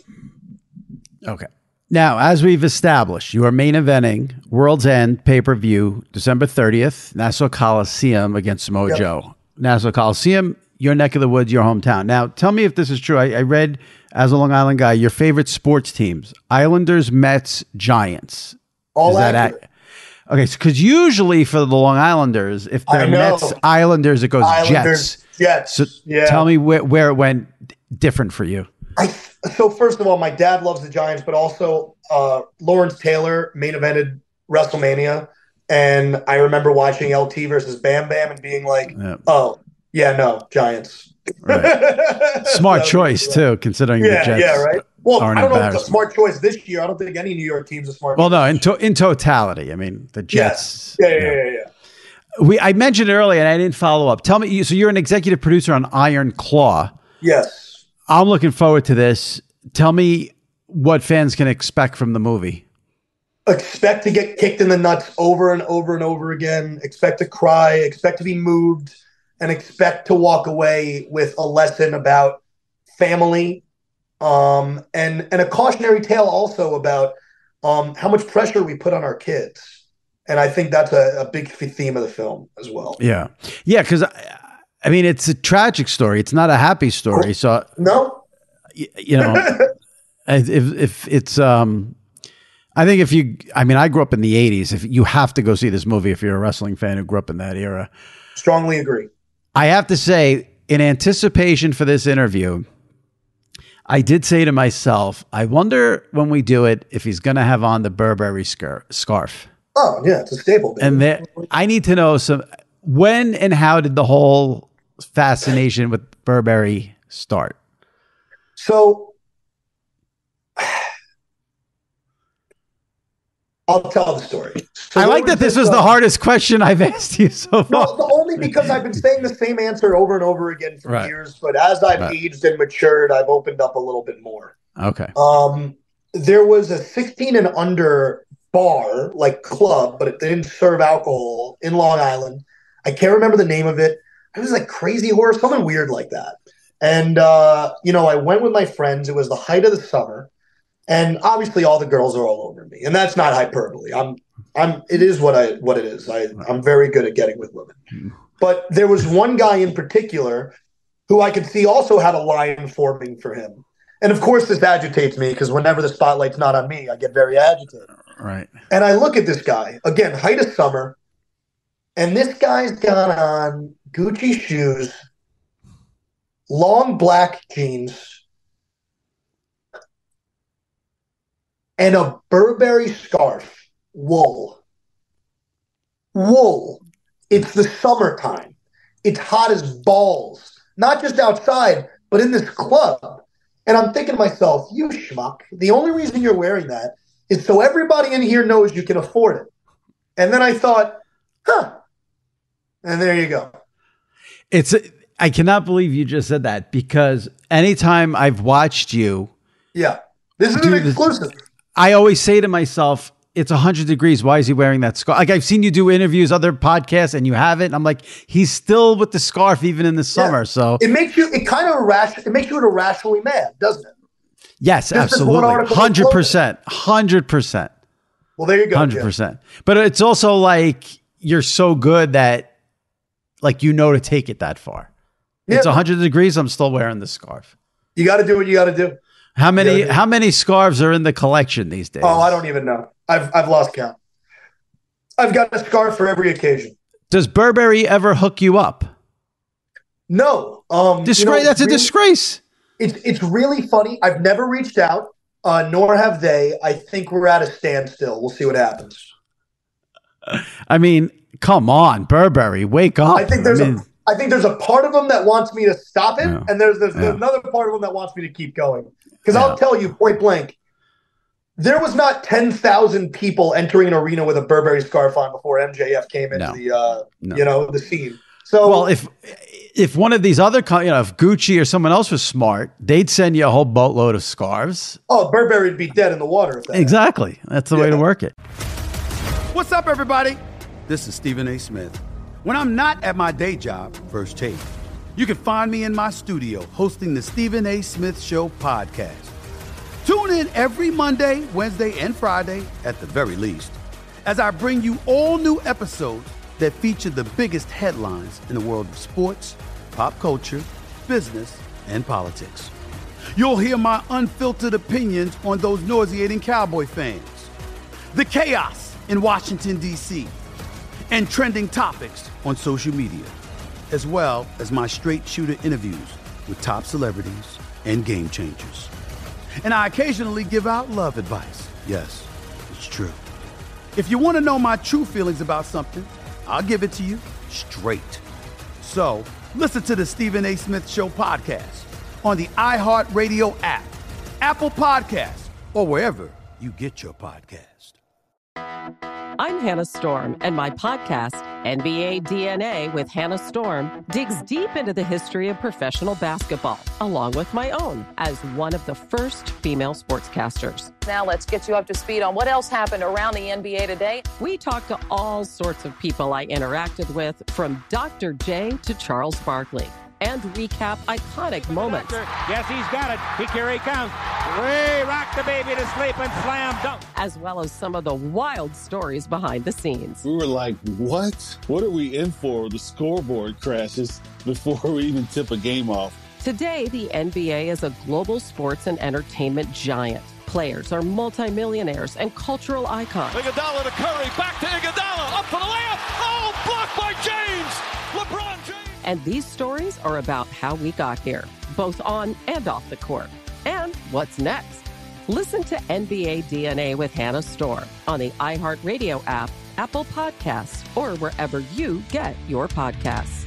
Okay. Now, as we've established, you are main eventing World's End pay-per-view December thirtieth, Nassau Coliseum against Samoa Yep. Joe. Nassau Coliseum, your neck of the woods, your hometown. Now, tell me if this is true. I, I read, as a Long Island guy, your favorite sports teams: Islanders, Mets, Giants. All Is that accurate. ac- okay? Because usually for the Long Islanders, if I they're know. Mets, Islanders, it goes Islanders, Jets. Jets. So yeah. tell me where, where it went different for you. I, so first of all, my dad loves the Giants, but also uh, Lawrence Taylor main evented WrestleMania, and I remember watching L T versus Bam Bam and being like, Yeah. "Oh, yeah, no, Giants." Right. Smart That choice was- too, considering Yeah, the Jets. yeah, right. Well, are an I don't know if it's a embarrassment. smart choice this year. I don't think any New York team's a smart. Well, choice. no, in to- in totality, I mean the Jets. Yeah, yeah, you yeah, know. yeah, yeah. We I mentioned it earlier and I didn't follow up. Tell me, you- so you're an executive producer on Iron Claw. Yes. I'm looking forward to this. Tell me what fans can expect from the movie. Expect to get kicked in the nuts over and over and over again. Expect to cry. Expect to be moved, and expect to walk away with a lesson about family, um, and and a cautionary tale also about um, how much pressure we put on our kids. And I think that's a, a big theme of the film as well. Yeah, yeah, because I, I mean it's a tragic story. It's not a happy story. So No, y- you know, if if it's um. I think if you, I mean, I grew up in the eighties. If you have to go see this movie, if you're a wrestling fan who grew up in that era, strongly agree. I have to say, in anticipation for this interview, I did say to myself, I wonder when we do it if he's going to have on the Burberry scar- scarf. Oh yeah, it's a staple. Baby. And there, I need to know some when and how did the whole fascination with Burberry start? So I'll tell the story. So I there like that this was uh, the hardest question I've asked you so far. No, the- only because I've been saying the same answer over and over again for Right. years. But as I've Right. aged and matured, I've opened up a little bit more. Okay. Um, there was a sixteen and under bar, like club, but it didn't serve alcohol in Long Island. I can't remember the name of it. It was like Crazy Horse, something weird like that. And, uh, you know, I went with my friends. It was the height of the summer. And obviously all the girls are all over me. And that's not hyperbole. I'm, I'm, it is what I, what it is. I, I'm very good at getting with women. But there was one guy in particular who I could see also had a line forming for him. And of course this agitates me because whenever the spotlight's not on me, I get very agitated. Right. And I look at this guy, again, height of summer, and this guy's got on Gucci shoes, long black jeans, and a Burberry scarf, wool. Wool. It's the summertime. It's hot as balls, not just outside, but in this club. And I'm thinking to myself, you schmuck, the only reason you're wearing that is so everybody in here knows you can afford it. And then I thought, huh. And there you go. It's, I cannot believe you just said that because anytime I've watched you, Yeah. This is do an this- exclusive. I always say to myself, it's one hundred degrees. Why is he wearing that scarf? Like I've seen you do interviews, other podcasts, and you have it. And I'm like, he's still with the scarf even in the summer. Yeah. So It makes you, it kind of irrational, it makes you irrationally mad, doesn't it? yes, Just this one absolutely. article one hundred percent. one hundred percent. Well, there you go. one hundred Jim. percent. But it's also like you're so good that like you know to take it that far. Yeah. It's one hundred degrees. I'm still wearing the scarf. You got to do what you got to do. How many Yeah. how many scarves are in the collection these days? Oh, I don't even know. I've I've lost count. I've got a scarf for every occasion. Does Burberry ever hook you up? No. Um, Disgrace. you know, that's a really- disgrace. It's it's really funny. I've never reached out. uh, nor have they. I think we're at a standstill. We'll see what happens. I mean, come on, Burberry, wake up. I think there's I mean, a I think there's a part of them that wants me to stop it, yeah. and there's, there's, yeah. there's another part of them that wants me to keep going. Because yeah. I'll tell you point blank, there was not ten thousand people entering an arena with a Burberry scarf on before M J F came into no. the uh, no. you know the scene. So well, if if one of these other, you know, if Gucci or someone else was smart, they'd send you a whole boatload of scarves. Oh, Burberry would be dead in the water. If that exactly, happened. That's the yeah. way to work it. What's up, everybody? This is Stephen A. Smith. When I'm not at my day job, First Take, you can find me in my studio hosting the Stephen A. Smith Show podcast. Tune in every Monday, Wednesday, and Friday, at the very least, as I bring you all new episodes that feature the biggest headlines in the world of sports, pop culture, business, and politics. You'll hear my unfiltered opinions on those nauseating Cowboy fans, the chaos in Washington, D C, and trending topics on social media, as well as my straight shooter interviews with top celebrities and game changers. And I occasionally give out love advice. Yes, it's true. If you want to know my true feelings about something, I'll give it to you straight. So listen to the Stephen A. Smith Show podcast on the iHeartRadio app, Apple Podcasts, or wherever you get your podcast. I'm Hannah Storm, and my podcast, N B A D N A with Hannah Storm, digs deep into the history of professional basketball, along with my own, as one of the first female sportscasters. Now let's get you up to speed on what else happened around the N B A today. We talked to all sorts of people I interacted with, from Doctor J to Charles Barkley, and recap iconic moments. Yes, he's got it. He here he comes. Way rock the baby to sleep and slam dunk. As well as some of the wild stories behind the scenes. We were like, what? What are we in for? The scoreboard crashes before we even tip a game off. Today, the N B A is a global sports and entertainment giant. Players are multimillionaires and cultural icons. Iguodala to Curry, back to Iguodala, up for the layup. Oh, blocked by James. LeBron James. And these stories are about how we got here, both on and off the court. And what's next? Listen to N B A D N A with Hannah Storm on the iHeartRadio app, Apple Podcasts, or wherever you get your podcasts.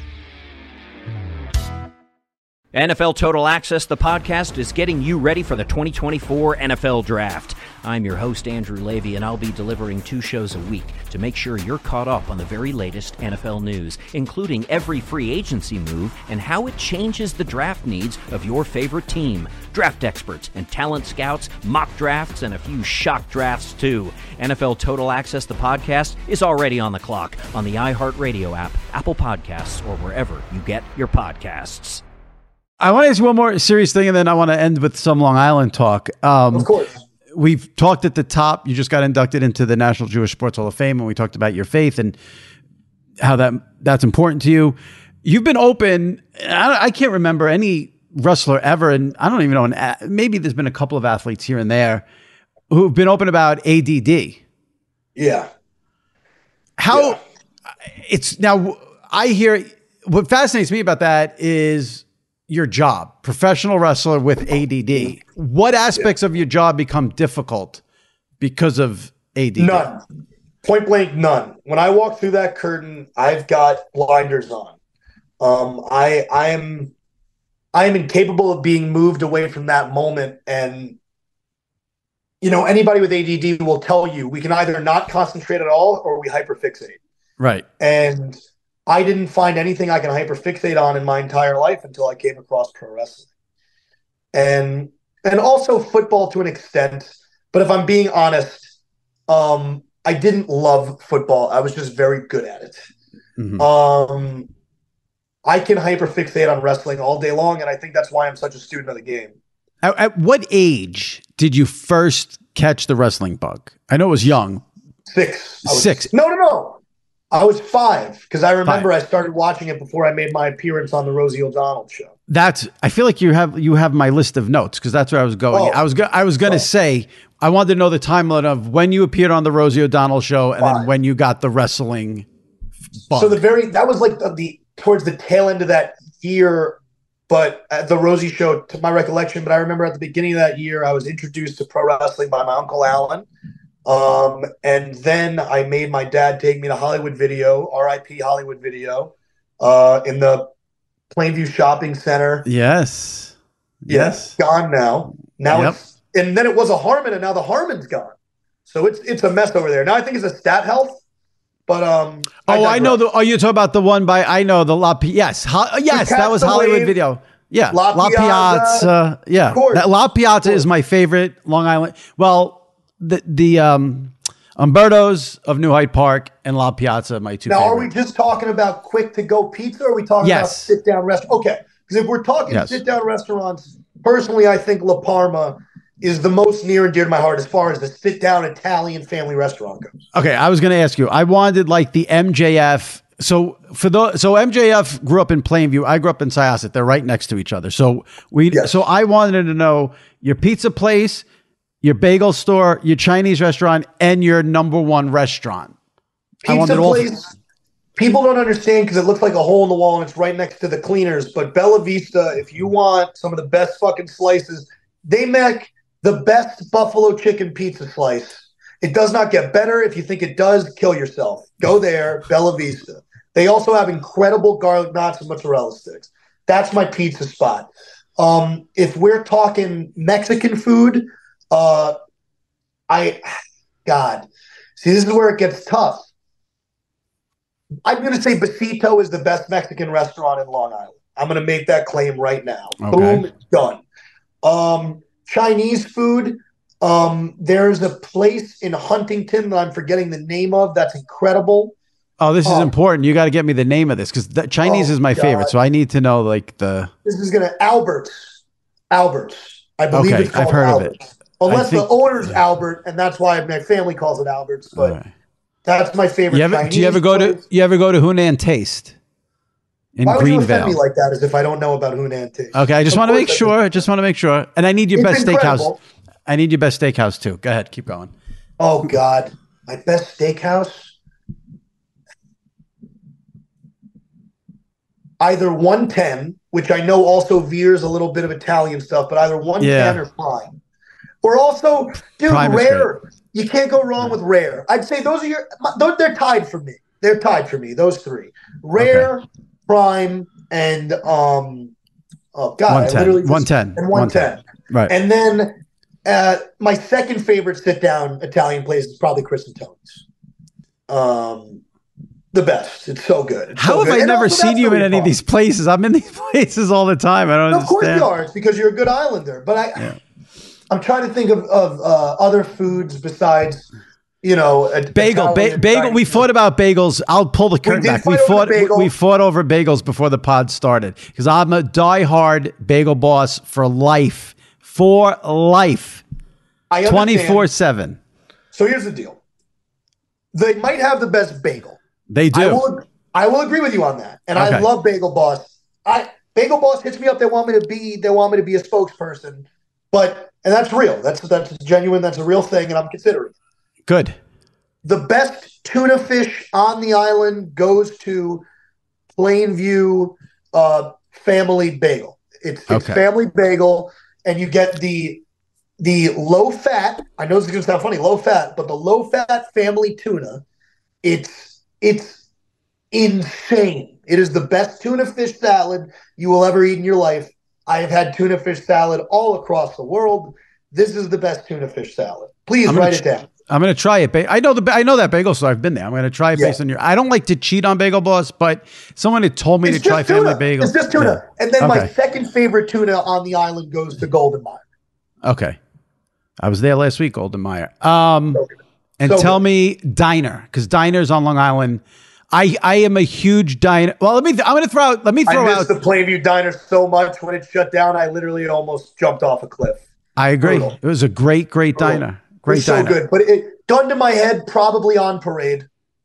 N F L Total Access, the podcast, is getting you ready for the twenty twenty-four N F L Draft. I'm your host, Andrew Levy, and I'll be delivering two shows a week to make sure you're caught up on the very latest N F L news, including every free agency move and how it changes the draft needs of your favorite team. Draft experts and talent scouts, mock drafts, and a few shock drafts, too. N F L Total Access, the podcast, is already on the clock on the iHeartRadio app, Apple Podcasts, or wherever you get your podcasts. I want to ask you one more serious thing, and then I want to end with some Long Island talk. Um, of course. We've talked at the top. You just got inducted into the National Jewish Sports Hall of Fame, and we talked about your faith and how that that's important to you. You've been open. I, I can't remember any wrestler ever, and I don't even know, an, maybe there's been a couple of athletes here and there who've been open about A D D. Yeah. How yeah. it's now, I hear, what fascinates me about that is your job, professional wrestler with A D D. What aspects yeah. of your job become difficult because of A D D? None. Point blank, none. When I walk through that curtain, I've got blinders on. Um, I I am I am incapable of being moved away from that moment. And you know, anybody with A D D will tell you we can either not concentrate at all or we hyperfixate. Right. And I didn't find anything I can hyperfixate on in my entire life until I came across pro wrestling. And and also football to an extent. But if I'm being honest, um, I didn't love football. I was just very good at it. Mm-hmm. Um, I can hyperfixate on wrestling all day long, and I think that's why I'm such a student of the game. At, at what age did you first catch the wrestling bug? I know it was young. Six. I was, Six. No, no, no. I was five because I remember five. I started watching it before I made my appearance on the Rosie O'Donnell show. That's. I feel like you have you have my list of notes because that's where I was going. Oh. I was go, I was going to oh. say I wanted to know the timeline of when you appeared on the Rosie O'Donnell show and five. then when you got the wrestling bug. So the very that was like the, the towards the tail end of that year but at the Rosie Show, to my recollection, but I remember at the beginning of that year, I was introduced to pro wrestling by my Uncle Alan. Um, and then I made my dad take me to Hollywood Video, R I P Hollywood Video, uh, in the Plainview Shopping Center. Yes. Yes. Yeah, gone now. Now yep. it's, and then it was a Harmon, and now the Harmon's gone. So it's it's a mess over there. Now I think it's a Stat Health, but um. Oh, I, I know the. Oh, you're talking about the one by I know the La. Yes, ho, yes, that was Hollywood Wave, Video. Yeah, La, La Piazza. Piazza. Yeah, that La Piazza is my favorite Long Island. Well, the the um, Umberto's of New Hyde Park and La Piazza are my two. Now, favorite. Are we just talking about quick to go pizza, or are we talking yes. about sit down restaurant? Okay, because if we're talking yes. sit down restaurants, personally, I think La Parma is the most near and dear to my heart as far as the sit-down Italian family restaurant goes. Okay, I was going to ask you. I wanted like the M J F. So for the so M J F grew up in Plainview. I grew up in Syosset. They're right next to each other. So we. Yes. So I wanted to know your pizza place, your bagel store, your Chinese restaurant, and your number one restaurant. Pizza place. All- People don't understand because it looks like a hole in the wall and it's right next to the cleaners. But Bella Vista, if you want some of the best fucking slices, they make the best buffalo chicken pizza slice. It does not get better. If you think it does, kill yourself. Go there, Bella Vista. They also have incredible garlic knots and mozzarella sticks. That's my pizza spot. Um, if we're talking Mexican food, uh, I, God, see, this is where it gets tough. I'm going to say Besito is the best Mexican restaurant in Long Island. I'm going to make that claim right now. Okay. Boom, done. Um, Chinese food, um, there's a place in Huntington that I'm forgetting the name of that's incredible. Oh, this is um, important. You got to get me the name of this because Chinese oh, is my God. favorite. So I need to know like the. This is going to Albert's. Albert's. I believe okay, it's called I've heard Albert's. of it. Unless think, the owner's yeah. Albert, and that's why my family calls it Albert's. But right. that's my favorite. You ever, Chinese do you ever go place. to you ever go to Hunan Taste in Why would Greenvale? you offend me like that as if I don't know about Hunan Taste? Okay, I just Of want to make course I sure. do. Just want to make sure. And I need your It's best incredible. steakhouse. I need your best steakhouse too. Go ahead, keep going. Oh God, my best steakhouse. Either one ten, which I know also veers a little bit of Italian stuff, but either one ten Yeah. or Prime. Or also, dude, Prime is Rare. You can't go wrong with Rare. I'd say those are your. They're, they're tied for me. They're tied for me. Those three: Rare, Okay. Prime, and um. Oh God, I one ten. literally just, one ten. and one ten. Right. And then uh, my second favorite sit-down Italian place is probably Chris and Tony's. Um, the best. It's so good. It's How so have good. I And never also, seen that's you in really any of fun. these places? I'm in these places all the time. I don't No, of course understand. you are. It's because you're a good Islander. But I, Yeah. I'm trying to think of, of uh, other foods besides, you know, a Bagel, ba- Italian bagel. We Chinese. fought about bagels. I'll pull the curtain did back. We fight over fought. the bagel. We fought over bagels before the pod started because I'm a diehard bagel boss for life. For life. I understand. twenty-four seven. So here's the deal. They might have the best bagel. They do. I will, I will agree with you on that. And I Okay. love Bagel Boss. I Bagel Boss hits me up. They want me to be. They want me to be a spokesperson. But and that's real. That's that's genuine. That's a real thing, and I'm considering. Good. The best tuna fish on the island goes to Plainview uh, Family Bagel. It's, it's Okay. Family Bagel, and you get the the low fat. I know this is going to sound funny, low fat, but the low fat family tuna. It's it's insane. It is the best tuna fish salad you will ever eat in your life. I have had tuna fish salad all across the world. This is the best tuna fish salad. Please I'm gonna write ch- it down. I'm going to try it. Ba- I know the ba- I know that bagel store. I've been there. I'm going to try it Yeah. based on your. I don't like to cheat on Bagel Boss, but someone had told me It's to try just Family tuna. Bagel. It's just tuna. Yeah. And then my Okay. second favorite tuna on the island goes to Golden Mile. Okay. I was there last week, Golden Meyer. Um, So good. and So tell good. me Diner, because Diner's on Long Island. I, I am a huge Diner. Well, let me. Th- I'm going to throw out. Let me I throw miss out. the Plainview Diner so much. When it shut down, I literally almost jumped off a cliff. I agree. Brutal. It was a great, great Brutal. diner. It Great was so diner. good. But it, gun to my head, probably On Parade.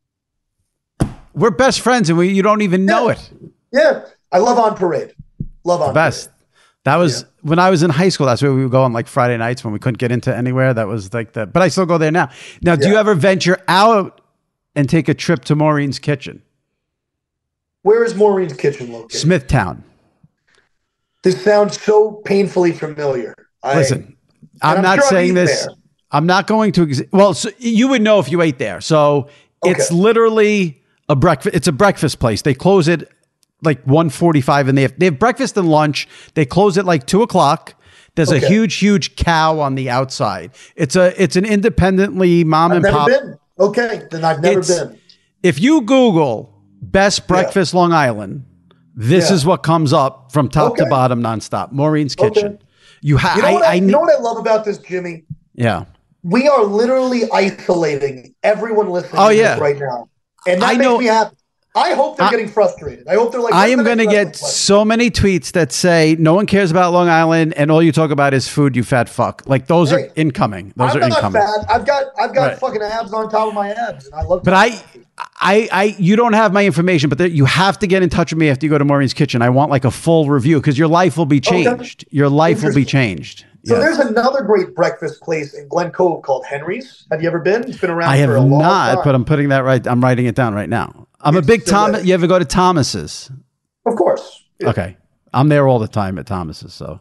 We're best friends, and we you don't even know Yeah. it. Yeah, I love On Parade. Love On The best. Parade. That was when I was in high school. That's where we would go on like Friday nights when we couldn't get into anywhere. That was like the. But I still go there now. Now, do you Yeah. ever venture out and take a trip to Maureen's Kitchen, Where is Maureen's Kitchen located? Smithtown? This sounds so painfully familiar. I, Listen, I'm, I'm not sure saying this. There. I'm not going to. Ex- well, so you would know if you ate there. So okay. It's literally a breakfast. It's a breakfast place. They close it like one forty-five, and they have they have breakfast and lunch. They close at like two o'clock. There's okay. a huge, huge cow on the outside. It's a it's an independently mom I've and never pop. Been. Okay, then I've never it's, been. If you Google best breakfast yeah. Long Island, this yeah. is what comes up from top okay. to bottom nonstop. Maureen's Kitchen. Okay. You have. You, know I, I, I, you know what I love about this, Jimmy? Yeah. We are literally isolating everyone listening oh, to yeah. this right now. And that I makes know, me happy. I hope they're I, getting frustrated. I hope they're like, I am going to get so many tweets that say no one cares about Long Island and all you talk about is food, you fat fuck. Like those hey, are incoming. Those I'm are not incoming. Fat. I've got I've got right. fucking abs on top of my abs, and I love. But I, I, I, you don't have my information, but there, you have to get in touch with me after you go to Maureen's Kitchen. I want like a full review because your life will be changed. Okay. Your life will be changed. So yes. there's another great breakfast place in Glen Cove called Henry's. Have you ever been? It's been around I for have a long not, time. but I'm putting that right. I'm writing it down right now. I'm it's a big Thomas. You ever go to Thomas's? Of course. Yeah. Okay. I'm there all the time at Thomas's. So,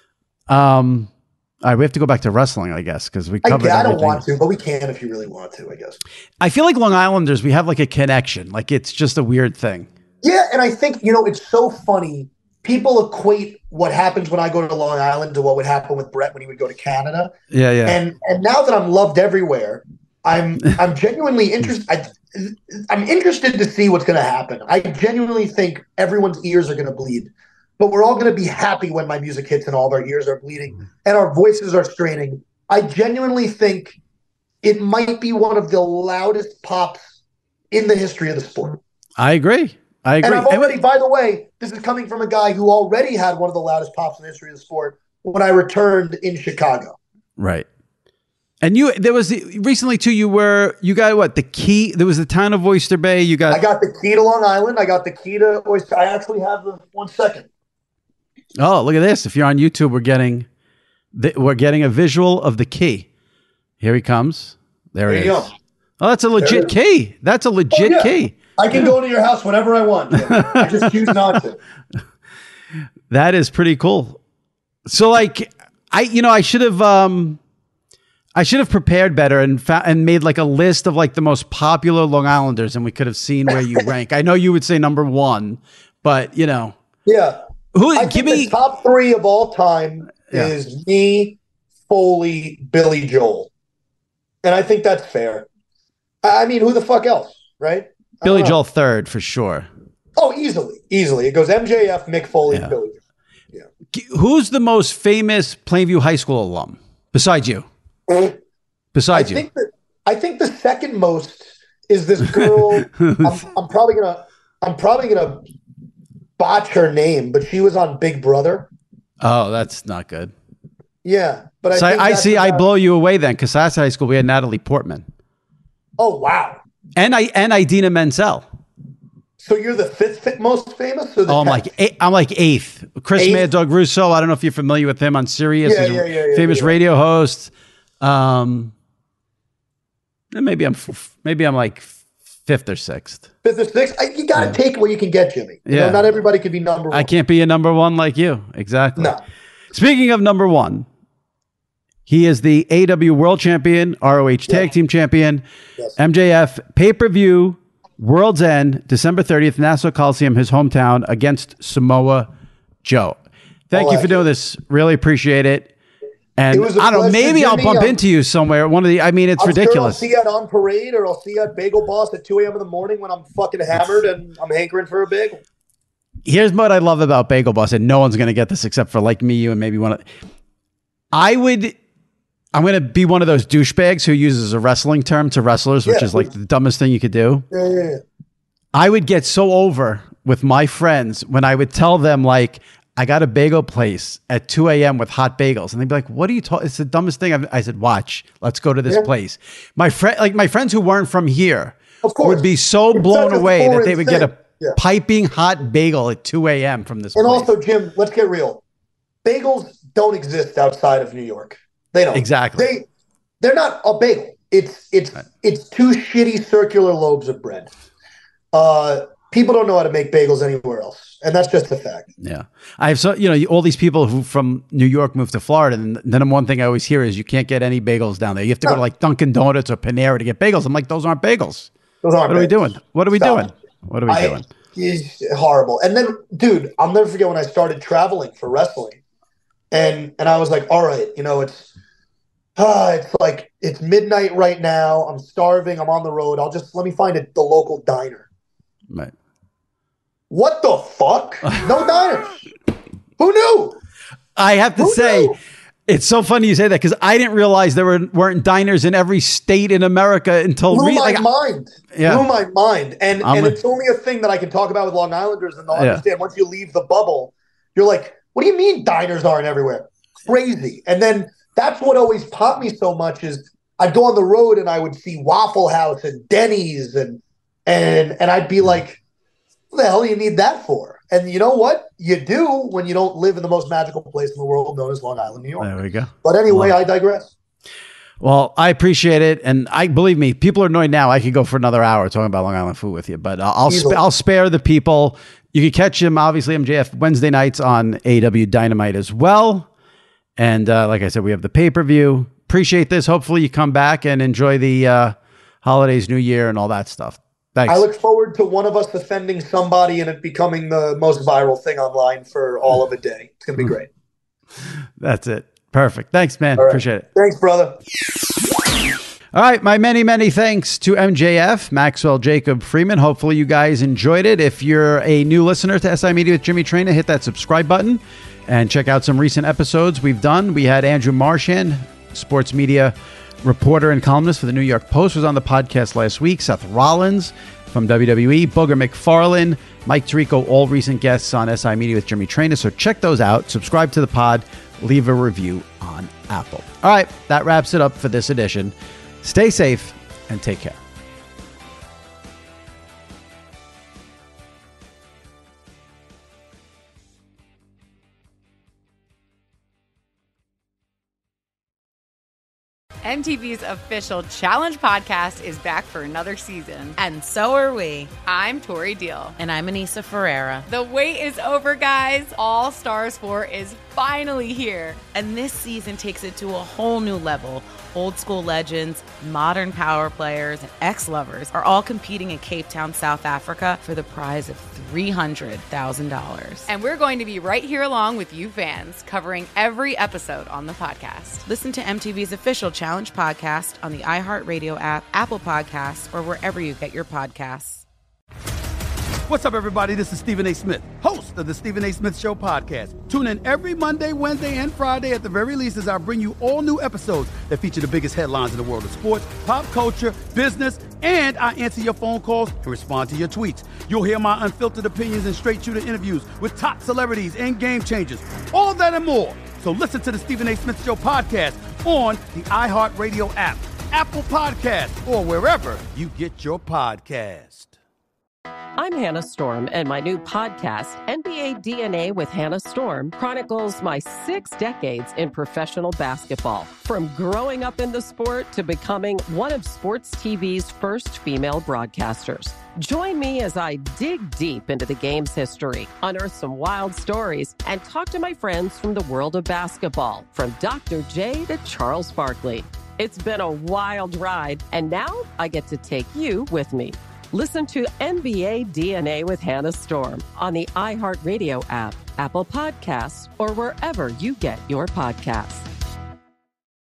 um, all right, we have to go back to wrestling, I guess, because we covered I, I don't everything. want to, but we can if you really want to, I guess. I feel like Long Islanders, we have like a connection. Like it's just a weird thing. Yeah, and I think, you know, it's so funny. People equate what happens when I go to Long Island to what would happen with Brett when he would go to Canada. Yeah, yeah. And and now that I'm loved everywhere, I'm I'm genuinely interested. I, I'm interested to see what's going to happen. I genuinely think everyone's ears are going to bleed, but we're all going to be happy when my music hits and all of our ears are bleeding and our voices are straining. I genuinely think it might be one of the loudest pops in the history of the sport. I agree. I agree. And I've already, by the way, this is coming from a guy who already had one of the loudest pops in the history of the sport when I returned in Chicago. Right. And you, there was the, recently too, you were, you got what, the key, there was the town of Oyster Bay. You got, I got the key to Long Island. I got the key to Oyster. I actually have the one second. Oh, look at this. If you're on YouTube, we're getting, the, we're getting a visual of the key. Here he comes. There, there he is. Go. Oh, that's a legit key. That's a legit oh, yeah. key. I can go to your house whenever I want. I just choose not to. That is pretty cool. So like, I, you know, I should have, um, I should have prepared better and fa- and made like a list of like the most popular Long Islanders, and we could have seen where you rank. I know you would say number one, but you know, yeah. Who? I give think me the top three of all time yeah. is me, Foley, Billy Joel, and I think that's fair. I mean, who the fuck else, right? Billy Joel third for sure. Oh, easily, easily. It goes M J F, Mick Foley, yeah. Billy Joel. Yeah. Who's the most famous Plainview High School alum besides you? Besides I you, think that, I think the second most is this girl. I'm, I'm probably gonna, I'm probably gonna botch her name, but she was on Big Brother. Oh, that's not good. Yeah, but I, so think I, I see. about, I blow you away then, because last high school we had Natalie Portman. Oh wow! And I and Idina Menzel. So you're the fifth most famous? Or the oh, I'm tenth? like eight, I'm like eighth. Chris eighth? Mad Dog Russo. I don't know if you're familiar with him on Sirius. Yeah, He's yeah, a yeah, yeah, famous yeah. radio host. Um, maybe I'm maybe I'm like fifth or sixth. Fifth or sixth. I, you got to yeah. take what you can get, Jimmy. You yeah, know, not everybody can be number one. I can't be a number one like you. Exactly. No. Speaking of number one, he is the A E W World Champion, R O H Tag yeah. Team Champion, yes. M J F pay per view. World's End, December thirtieth, Nassau Coliseum, his hometown, against Samoa Joe. Thank oh, you for doing this. Really appreciate it. And it I don't know, maybe I'll bump um, into you somewhere. One of the, I mean, it's I'm ridiculous. Sure I'll see you at On Parade, or I'll see you at Bagel Boss at two a.m. in the morning when I'm fucking hammered and I'm hankering for a bagel. Here's what I love about Bagel Boss, and no one's going to get this except for like me, you, and maybe one of. I would. I'm going to be one of those douchebags who uses a wrestling term to wrestlers, which yeah, is like the dumbest thing you could do. Yeah, yeah, yeah. I would get so over with my friends when I would tell them, like, I got a bagel place at two a.m. with hot bagels. And they'd be like, what are you talking? It's the dumbest thing. I've, I said, watch, let's go to this yeah. place. My friend, like my friends who weren't from here of course. would be so it's blown away that they would thing. get a yeah. piping hot bagel at two a.m. from this and place. And also, Jim, let's get real. Bagels don't exist outside of New York. They don't. Exactly. They, they're not a bagel. It's it's right. it's two shitty circular lobes of bread. Uh, people don't know how to make bagels anywhere else. And that's just a fact. Yeah. I have so, you know, all these people who from New York moved to Florida. And then one thing I always hear is you can't get any bagels down there. You have to no. go to like Dunkin' Donuts or Panera to get bagels. I'm like, those aren't bagels. Those aren't what bagels. are we doing? What are we Stop. doing? What are we I, doing? It's horrible. And then, dude, I'll never forget when I started traveling for wrestling. And and I was like, all right, you know, it's uh, it's like it's midnight right now. I'm starving. I'm on the road. I'll just let me find a, the local diner. Right. What the fuck? No diners. Who knew? I have to Who say, knew? It's so funny you say that because I didn't realize there were, weren't diners in every state in America until Blew re- my like, mind. Yeah. Blew my mind. And I'm and a- it's only a thing that I can talk about with Long Islanders, and they'll Yeah. understand once you leave the bubble. You're like, what do you mean diners aren't everywhere? Crazy. And then that's what always popped me so much is I'd go on the road and I would see Waffle House and Denny's and and and I'd be like, what the hell do you need that for? And you know what? You do when you don't live in the most magical place in the world known as Long Island, New York. There we go. But anyway, Well- I digress. Well, I appreciate it, and I believe me, people are annoyed now. I could go for another hour talking about Long Island food with you, but I'll I'll, sp- I'll spare the people. You can catch him, obviously, M J F Wednesday nights on A E W Dynamite as well. And uh, like I said, we have the pay per view. Appreciate this. Hopefully, you come back and enjoy the uh, holidays, New Year, and all that stuff. Thanks. I look forward to one of us offending somebody and it becoming the most viral thing online for all of a day. It's going to be great. That's it. Perfect. Thanks, man. All right. Appreciate it. Thanks, brother. All right. My many, many thanks to M J F, Maxwell Jacob Freeman. Hopefully you guys enjoyed it. If you're a new listener to S I Media with Jimmy Traina, hit that subscribe button and check out some recent episodes we've done. We had Andrew Marchand, sports media reporter and columnist for the New York Post, was on the podcast last week. Seth Rollins from W W E, Booger McFarlane, Mike Tirico, all recent guests on S I Media with Jimmy Traina. So check those out. Subscribe to the pod. Leave a review on Apple. All right, that wraps it up for this edition. Stay safe and take care. M T V's official Challenge podcast is back for another season. And so are we. I'm Tori Deal. And I'm Anissa Ferreira. The wait is over, guys. All Stars four is finally here. And this season takes it to a whole new level. Old school legends, modern power players, and ex-lovers are all competing in Cape Town, South Africa for the prize of three hundred thousand dollars. And we're going to be right here along with you fans, covering every episode on the podcast. Listen to M T V's official Challenge podcast on the iHeartRadio app, Apple Podcasts, or wherever you get your podcasts. What's up, everybody? This is Stephen A. Smith, host of the Stephen A. Smith Show podcast. Tune in every Monday, Wednesday, and Friday at the very least as I bring you all new episodes that feature the biggest headlines in the world of sports, pop culture, business, and I answer your phone calls and respond to your tweets. You'll hear my unfiltered opinions and straight-shooter interviews with top celebrities and game changers. All that and more. So listen to the Stephen A. Smith Show podcast on the iHeartRadio app, Apple Podcasts, or wherever you get your podcast. I'm Hannah Storm, and my new podcast, N B A D N A with Hannah Storm, chronicles my six decades in professional basketball. From growing up in the sport to becoming one of sports T V's first female broadcasters. Join me as I dig deep into the game's history, unearth some wild stories, and talk to my friends from the world of basketball, from Doctor J to Charles Barkley. It's been a wild ride, and now I get to take you with me. Listen to N B A D N A with Hannah Storm on the iHeartRadio app, Apple Podcasts, or wherever you get your podcasts.